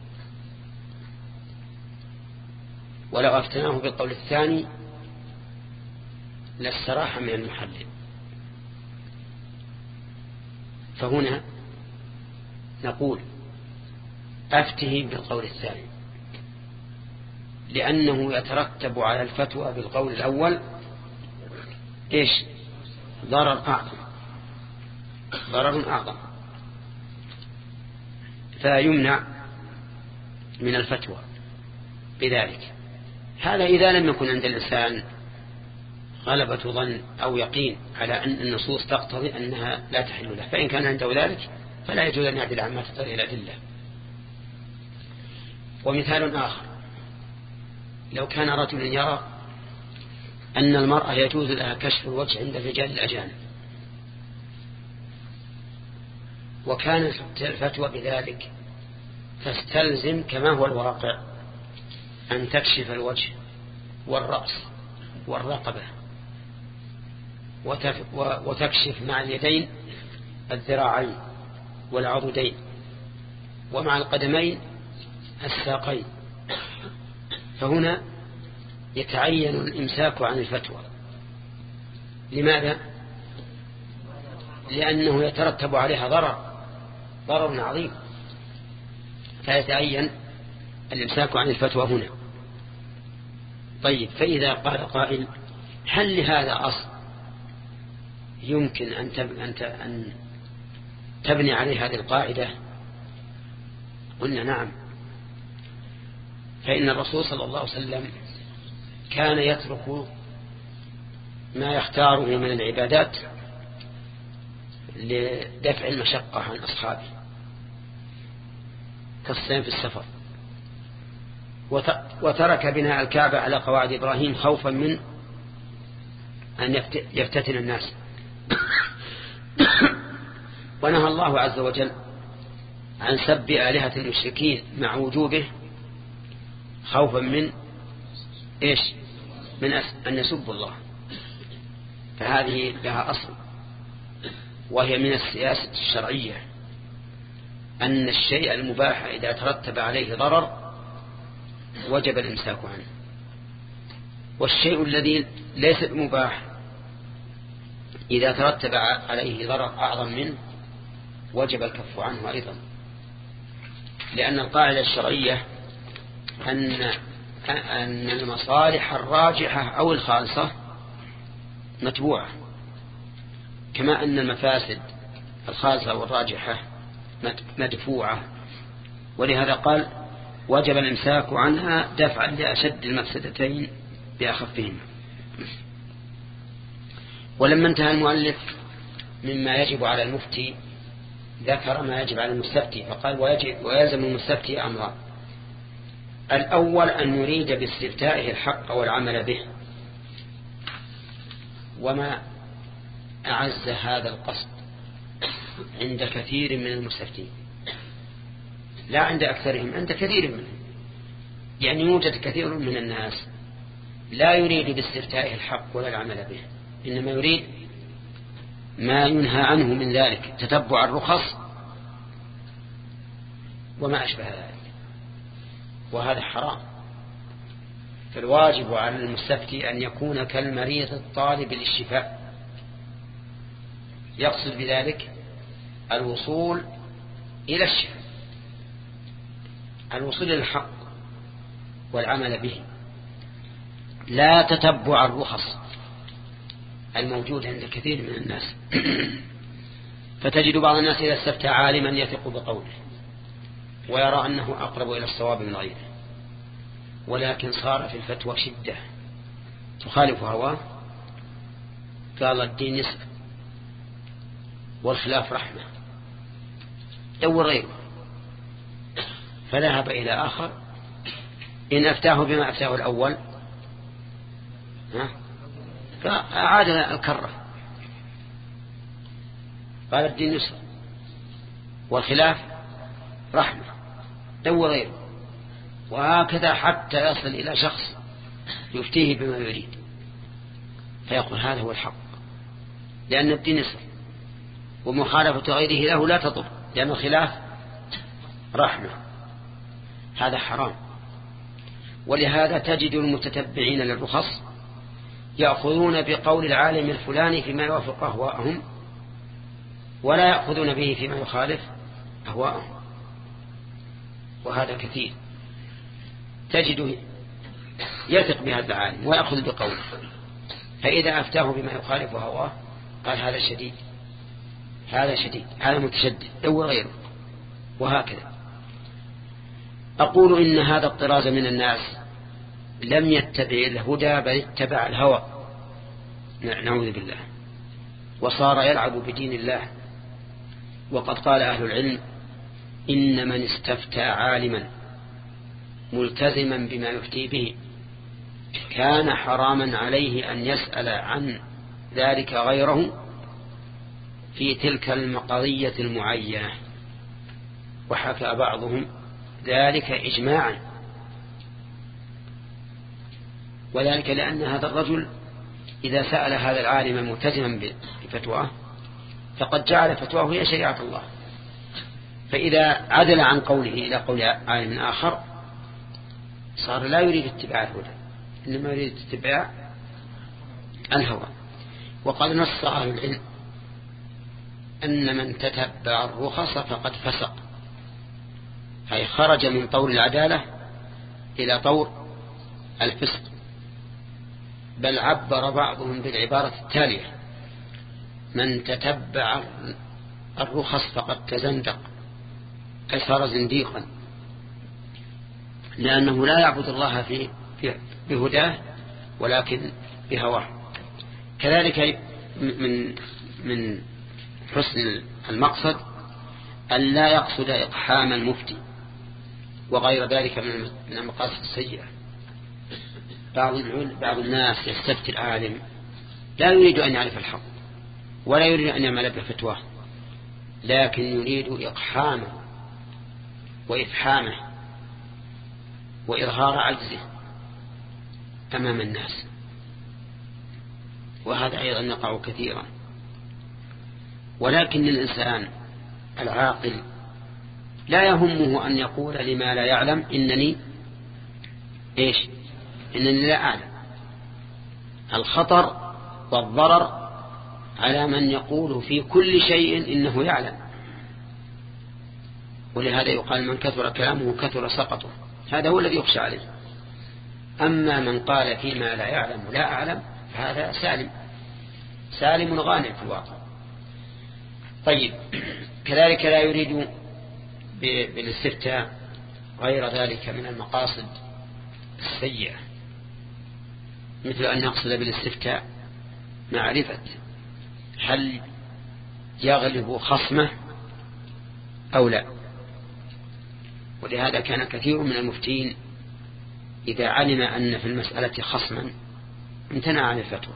ولو أفتناه بالقول الثاني لاستراح من المحلل. فهنا نقول أفته بالقول الثاني، لأنه يترتب على الفتوى بالقول الأول إيش؟ ضرر أعظم ضرر أعظم فيمنع من الفتوى بذلك. هذا إذا لم يكن عند الإنسان غلبة ظن أو يقين على أن النصوص تقتضي أنها لا تحل له، فإن كان عنده ذلك فلا يجوز أن يعدل عما تقتضي الأدلة. ومثال آخر، لو كان رجل يرى أن المرأة يجوز لها كشف الوجه عند الرجال الأجانب، وكانت الفتوى بذلك تستلزم كما هو الواقع أن تكشف الوجه والرأس والرقبة وتكشف مع اليدين الذراعين والعضدين ومع القدمين الساقين، فهنا يتعين الإمساك عن الفتوى. لماذا؟ لأنه يترتب عليها ضرر ضرر عظيم، فيتعين الإمساك عن الفتوى هنا. طيب، فإذا قال قائل هل لهذا أصل يمكن أن تبني عليه هذه القاعدة؟ قلنا نعم، فإن الرسول صلى الله عليه وسلم كان يترك ما يختاره من العبادات لدفع المشقة عن أصحابه كالصيام في السفر، وترك بناء الكعبة على قواعد إبراهيم خوفا من أن يفتتن الناس. ونهى الله عز وجل عن سب آلهة المشركين مع وجوبه خوفا من إيش؟ من أن يسبوا الله. فهذه لها أصل، وهي من السياسة الشرعية، أن الشيء المباح إذا ترتب عليه ضرر وجب الإمساك عنه، والشيء الذي ليس مباح إذا ترتب عليه ضرر أعظم منه وجب الكف عنه أيضا. لأن القاعدة الشرعية أن أن المصالح الراجحة أو الخالصة متبوعة، كما أن المفاسد الخالصة والراجحة مدفوعة. ولهذا قال وجب الإمساك عنها دفعا لأشد المفسدتين بأخفهما. ولما انتهى المؤلف مما يجب على المفتي ذكر ما يجب على المستفتي، فقال ويجب ويلزم المستفتي أمران: الأول أن يريد باستفتائه الحق والعمل به، وما أعز هذا القصد عند كثير من المستفتين، لا عند أكثرهم، عند كثير منهم. يعني يوجد كثير من الناس لا يريد باستفتائه الحق ولا العمل به، إنما يريد ما ينهى عنه من ذلك، تتبع الرخص وما أشبه ذلك، وهذا حرام. فالواجب على المستفتي أن يكون كالمريض الطالب للشفاء، يقصد بذلك الوصول إلى الشفاء، الوصول إلى الحق والعمل به، لا تتبع الرخص الموجود عند كثير من الناس. فتجد بعض الناس إذا استفتى عالما يثق بقوله ويرى أنه أقرب إلى الصواب من غيره، ولكن صار في الفتوى شدة تخالف هواه، قال الدين يسر والخلاف رحمة، دور غيره، فذهب إلى آخر إن أفتاه بما أفتاه الأول فأعاد الكرة، قال الدين يسر والخلاف رحمة، دور غيره، وهكذا حتى يصل إلى شخص يفتيه بما يريد، فيقول هذا هو الحق، لأن الدين يسر، ومخالفة غيره له لا تضر، لأن الخلاف رحمة. هذا حرام. ولهذا تجد المتتبعين للرخص يأخذون بقول العالم الفلاني فيما يوافق أهواءهم، ولا يأخذون به فيما يخالف أهواءهم، وهذا كثير. تجد يثق بهذا العالم ويأخذ بقوله، فإذا أفتاه بما يخالف هواه قال هذا شديد، هذا شديد، هذا متشدد، دور غيره، وهكذا. أقول إن هذا الطراز من الناس لم يتبع الهدى بل اتبع الهوى، نعوذ بالله، وصار يلعب بدين الله. وقد قال أهل العلم إن من استفتى عالما ملتزما بما يفتي به كان حراما عليه أن يسأل عن ذلك غيره في تلك القضية المعينة. وحكى بعضهم ذلك إجماعا، وذلك لأن هذا الرجل إذا سأل هذا العالم ملتزما بفتواه فقد جعل فتواه هي شريعة الله، فإذا عدل عن قوله إلى قول عالم آخر صار لا يريد اتباع الهدى إنما يريد اتباع الهوى. وقد نص أهل العلم أن من تتبع الرخص فقد فسق، أي خرج من طور العدالة إلى طور الفسق. بل عبر بعضهم بالعبارة التالية: من تتبع الرخص فقد تزندق، أي صار زنديقا، لأنه لا يعبد الله في بهداه ولكن بهواه. كذلك من من حسن المقصد أن لا يقصد إقحام المفتي وغير ذلك من المقاصد السيئة. بعض بعض الناس يستفتي العالم لا يريد أن يعرف الحق ولا يريد أن يعمل بفتواه، لكن يريد إقحامه وإفحامه وإظهار عجزه أمام الناس، وهذا أيضا يقع كثيرا. ولكن الإنسان العاقل لا يهمه أن يقول لما لا يعلم إنني إيش إنني لا أعلم. الخطر والضرر على من يقول في كل شيء إنه يعلم، ولهذا يقال من كثر كلامه كثر سقطه، هذا هو الذي يخشى عليه. أما من قال فيما لا يعلم لا أعلم فهذا سالم سالم غانم في الواقع. طيب، كذلك لا يريد بالاستفتاء غير ذلك من المقاصد السيئة، مثل أن يقصد بالاستفتاء معرفة هل يغلب خصمه أو لا. ولهذا كان كثير من المفتين إذا علم أن في المسألة خصما امتنع عن الفتوى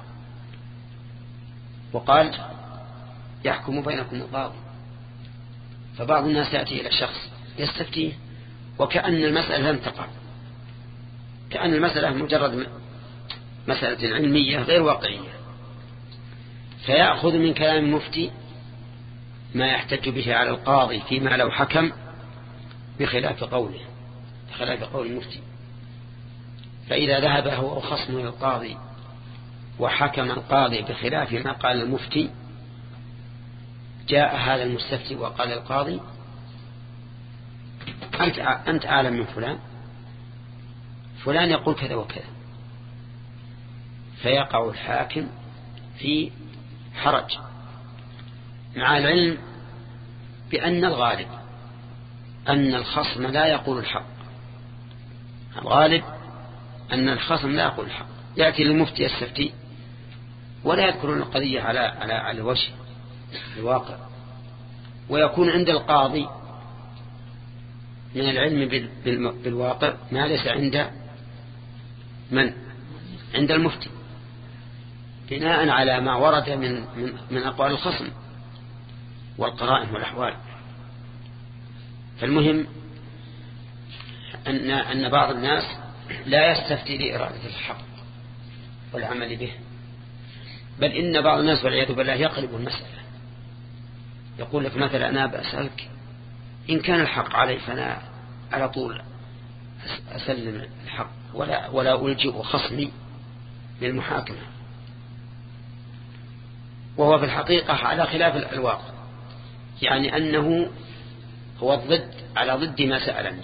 وقال يحكم بينكم القاضي. فبعض الناس يأتي إلى الشخص يستفتيه وكأن المسألة لم تقع، كأن المسألة مجرد مسألة علمية غير واقعية، فيأخذ من كلام المفتي ما يحتج به على القاضي فيما لو حكم بخلاف قوله بخلاف قول المفتي. فإذا ذهب هو خصمه للقاضي وحكم القاضي بخلاف ما قال المفتي، جاء هذا المستفتي وقال القاضي أنت, أنت أعلم من فلان، فلان يقول كذا وكذا، فيقع الحاكم في حرج مع العلم بأن الغالب أن الخصم لا يقول الحق. الغالب أن الخصم لا يقول الحق، يأتي للمفتي يستفتي ولا يذكرون القضية على على على وجه الواقع، ويكون عند القاضي من العلم بالواقع ما ليس عند من عند المفتي، بناء على ما ورد من من, من أقوال الخصم والقرائن والأحوال. فالمهم أن أن بعض الناس لا يستفتي لإرادة الحق والعمل به، بل إن بعض الناس والعياذ بالله يقلب المسألة، يقول لك مثلا أنا بأسألك إن كان الحق علي فأنا على طول أسلم الحق ولا ولا ألجئ خصمي للمحاكمة، وهو في الحقيقة على خلاف الواقع، يعني أنه هو الضد على ضد ما سألني،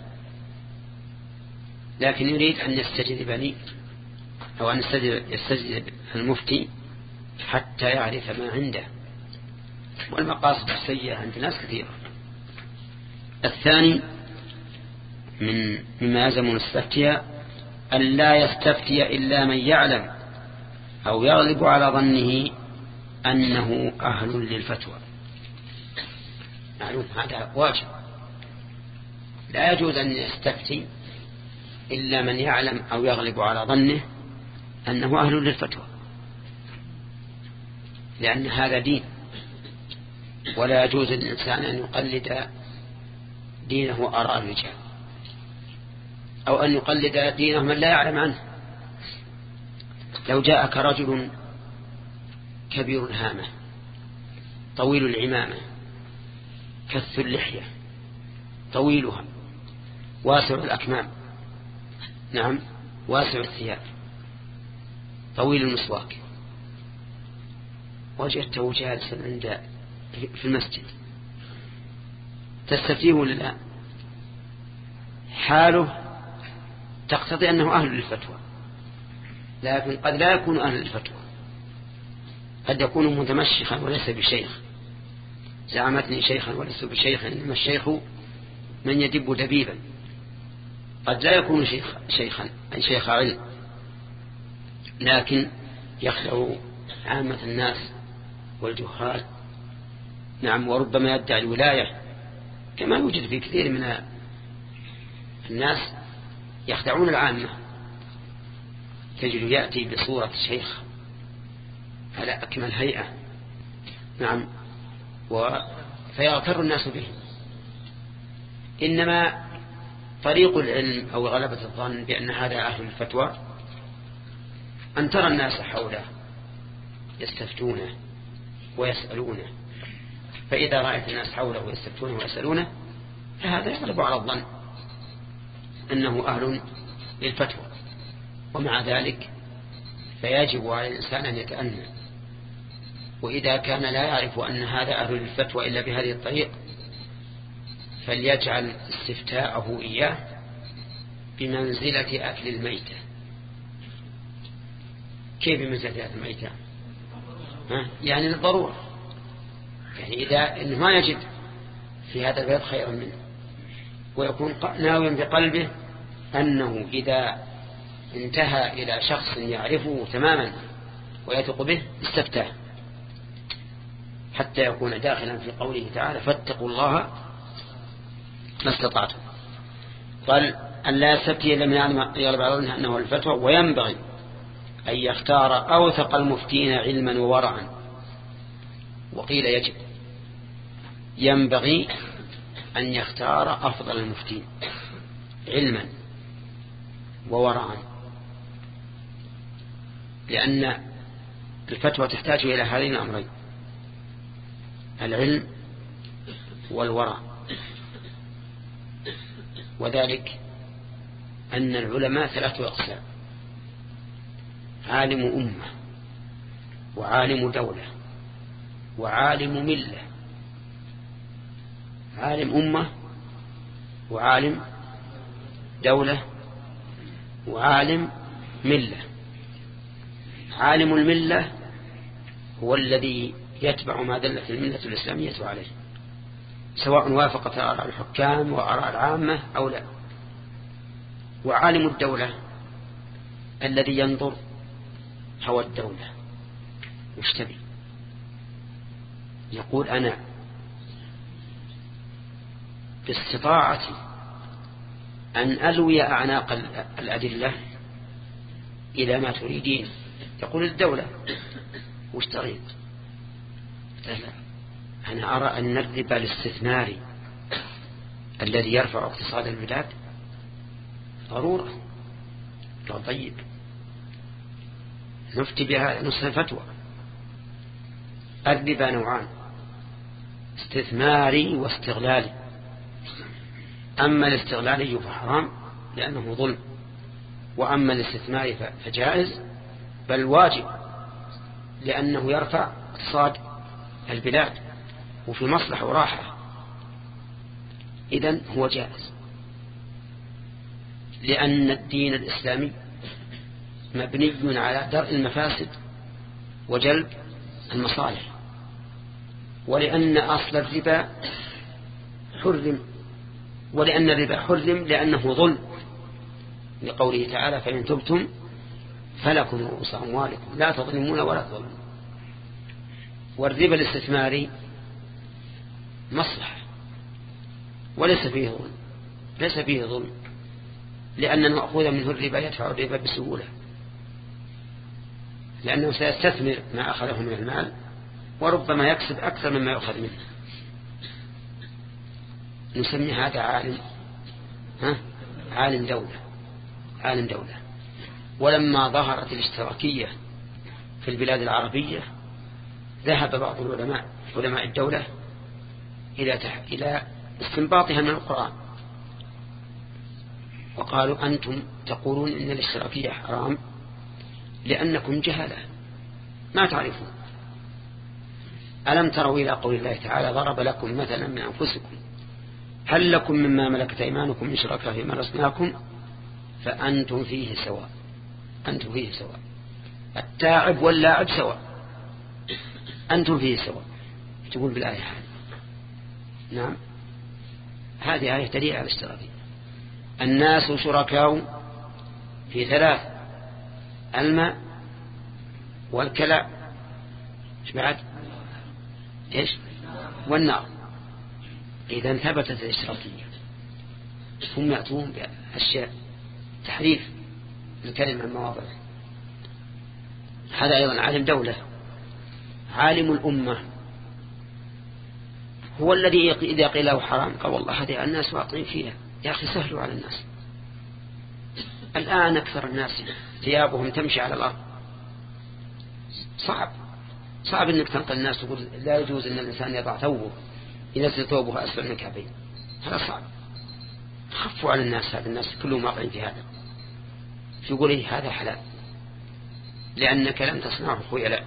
لكن يريد أن يستجذبني أو أن يستجذب المفتي حتى يعرف ما عنده، والمقاصد السيئة عند ناس كثيرة. الثاني من مما يلزم المستفتي أن لا يستفتي إلا من يعلم أو يغلب على ظنه أنه أهل للفتوى. معلوم هذا واجب، لا يجوز أن يستفتي إلا من يعلم أو يغلب على ظنه أنه أهل للفتوى، لأن هذا دين، ولا يجوز للإنسان أن يقلد دينه آراء الرجال أو أن يقلد دينه من لا يعلم عنه. لو جاءك رجل كبير الهامة طويل العمامة كث اللحية طويلها واسع الأكمام نعم واسع الثياب طويل المسواك، وجدته جالسا عند في المسجد، تستفتيه ولا لا؟ حاله تقتضي أنه أهل للفتوى، لكن قد لا يكون أهل للفتوى، قد يكون متمشخا وليس بشيخ، زعمتني شيخا وليس بشيخ، إنما الشيخ من يدب دبيبا، قد لا يكون شيخ شيخا أي شيخ علم، لكن يخدع عامة الناس والجهال. نعم، وربما يدعي الولاية كما يوجد في كثير من الناس يخدعون العامة، تجد يأتي بصورة شيخ على أكمل هيئة، نعم، فيغتر الناس به. إنما طريق العلم أو غلبة الظن بأن هذا أهل الفتوى أن ترى الناس حوله يستفتونه ويسألونه، فإذا رأيت الناس حوله يستفتونه ويسألونه فهذا يغلب على الظن أنه أهل للفتوى. ومع ذلك فيجب على الإنسان أن يتأنى، وإذا كان لا يعرف أن هذا أهل للفتوى إلا بهذه الطريق فليجعل استفتاءه إياه بمنزلة أكل الميتة. كيف بمنزلة أكل الميتة؟ يعني للضرورة، يعني إذا إنه ما يجد في هذا البيت خيرا منه، ويكون ناويا بقلبه أنه إذا انتهى إلى شخص يعرفه تماما ويثق به استفتاه، حتى يكون داخلا في قوله تعالى فاتقوا الله ما استطعتم. قال أن لا يستفتي لمن يغلب على أنه الفتوى، وينبغي أن يختار أوثق المفتين علما وورعا. وقيل يجب، ينبغي أن يختار أفضل المفتين علما وورعا، لأن الفتوى تحتاج إلى هذين الأمرين، العلم والورع. وذلك أن العلماء ثلاثة أقسام: عالم أمة، وعالم دولة، وعالم ملة. عالم أمة وعالم دولة وعالم ملة. عالم الملة هو الذي يتبع ما دلت الملة الإسلامية عليه، سواء وافقت آراء الحكام وآراء العامة أو لا. وعالم الدولة الذي ينظر هوى الدولة وش تبي، يقول أنا باستطاعتي أن ألوي أعناق الأدلة إلى ما تريدين. يقول الدولة وش تريد؟ أنا أرى أن الربا الاستثماري الذي يرفع اقتصاد البلاد ضرورة. لو طيب نفتي بها نصف فتوى. الربا نوعان: استثماري واستغلالي. أما الاستغلالي فحرام لأنه ظلم، وأما الاستثماري فجائز بل واجب، لأنه يرفع اقتصاد البلاد وفي مصلحة وراحة، إذن هو جائز، لأن الدين الإسلامي مبني على درء المفاسد وجلب المصالح، ولأن أصل الربا حرم، ولأن الربا حرم لأنه ظلم، لقوله تعالى فإن تبتم فلكم رؤوس أموالكم لا تظلمون ولا تظلمون. والربا الاستثماري مصلحة وليس فيه ظلم، ليس فيه ظلم، لأن المأخوذ منه الربا يدفع الربا بسهولة، لأنه سيستثمر ما أخذه من المال وربما يكسب أكثر مما يأخذ منه. نسمي هذا عالم ها؟ عالم دولة. عالم دولة. ولما ظهرت الاشتراكية في البلاد العربية ذهب بعض العلماء علماء الدولة إلى تح... إلى استنباطها من القرآن، وقالوا أنتم تقولون إن الاشتراكية حرام لأنكم جهلة ما تعرفون. ألم تروا إلى قول الله تعالى ضرب لكم مثلا من أنفسكم هل لكم مما ملكت أيمانكم من شركاء فيما رزقناكم فأنتم فيه سواء. أنتم فيه سواء، التاعب واللاعب سواء، أنتم فيه سواء. تقول بالآية هذه. نعم، هذه آية دليل على الاشتراكية. الناس شركاء في ثلاث: الماء والكلى ايش بعد ايش والنار. إذا ثبتت الاشتراكية. هم يأتون بأشياء تحريف الكلمة المواضع. هذا أيضا عالم دولة، عالم الأمة، هو الذي إذا قيل له حرام قال والله هذه الناس واقعين فيها، يا أخي سهلوا على الناس. الآن أكثر الناس ثيابهم تمشي على الأرض، صعب صعب أنك تنقل الناس تقول لا يجوز أن الإنسان يضع ثوبه ينزل ثوبه أسفل من الكعبين، هذا صعب. خفوا على الناس، هذا الناس كلهم واقعين في هذا. يقول إيه هذا حلال لأنك لم تصنعه خيلاء.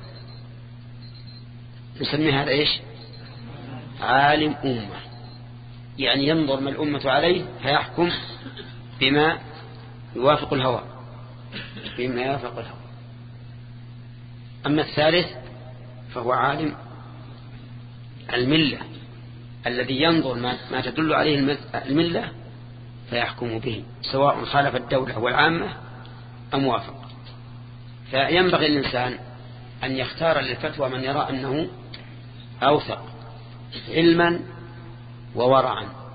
نسمي هذا إيش؟ عالم أمة، يعني ينظر ما الأمة عليه فيحكم بما يوافق الهوى، بما يوافق الهوى. أما الثالث فهو عالم الملة الذي ينظر ما تدل عليه الملة فيحكم به سواء خالف الدولة والعامة أم وافق. فينبغي الإنسان أن يختار للفتوى من يرى أنه أوثق علما وورعا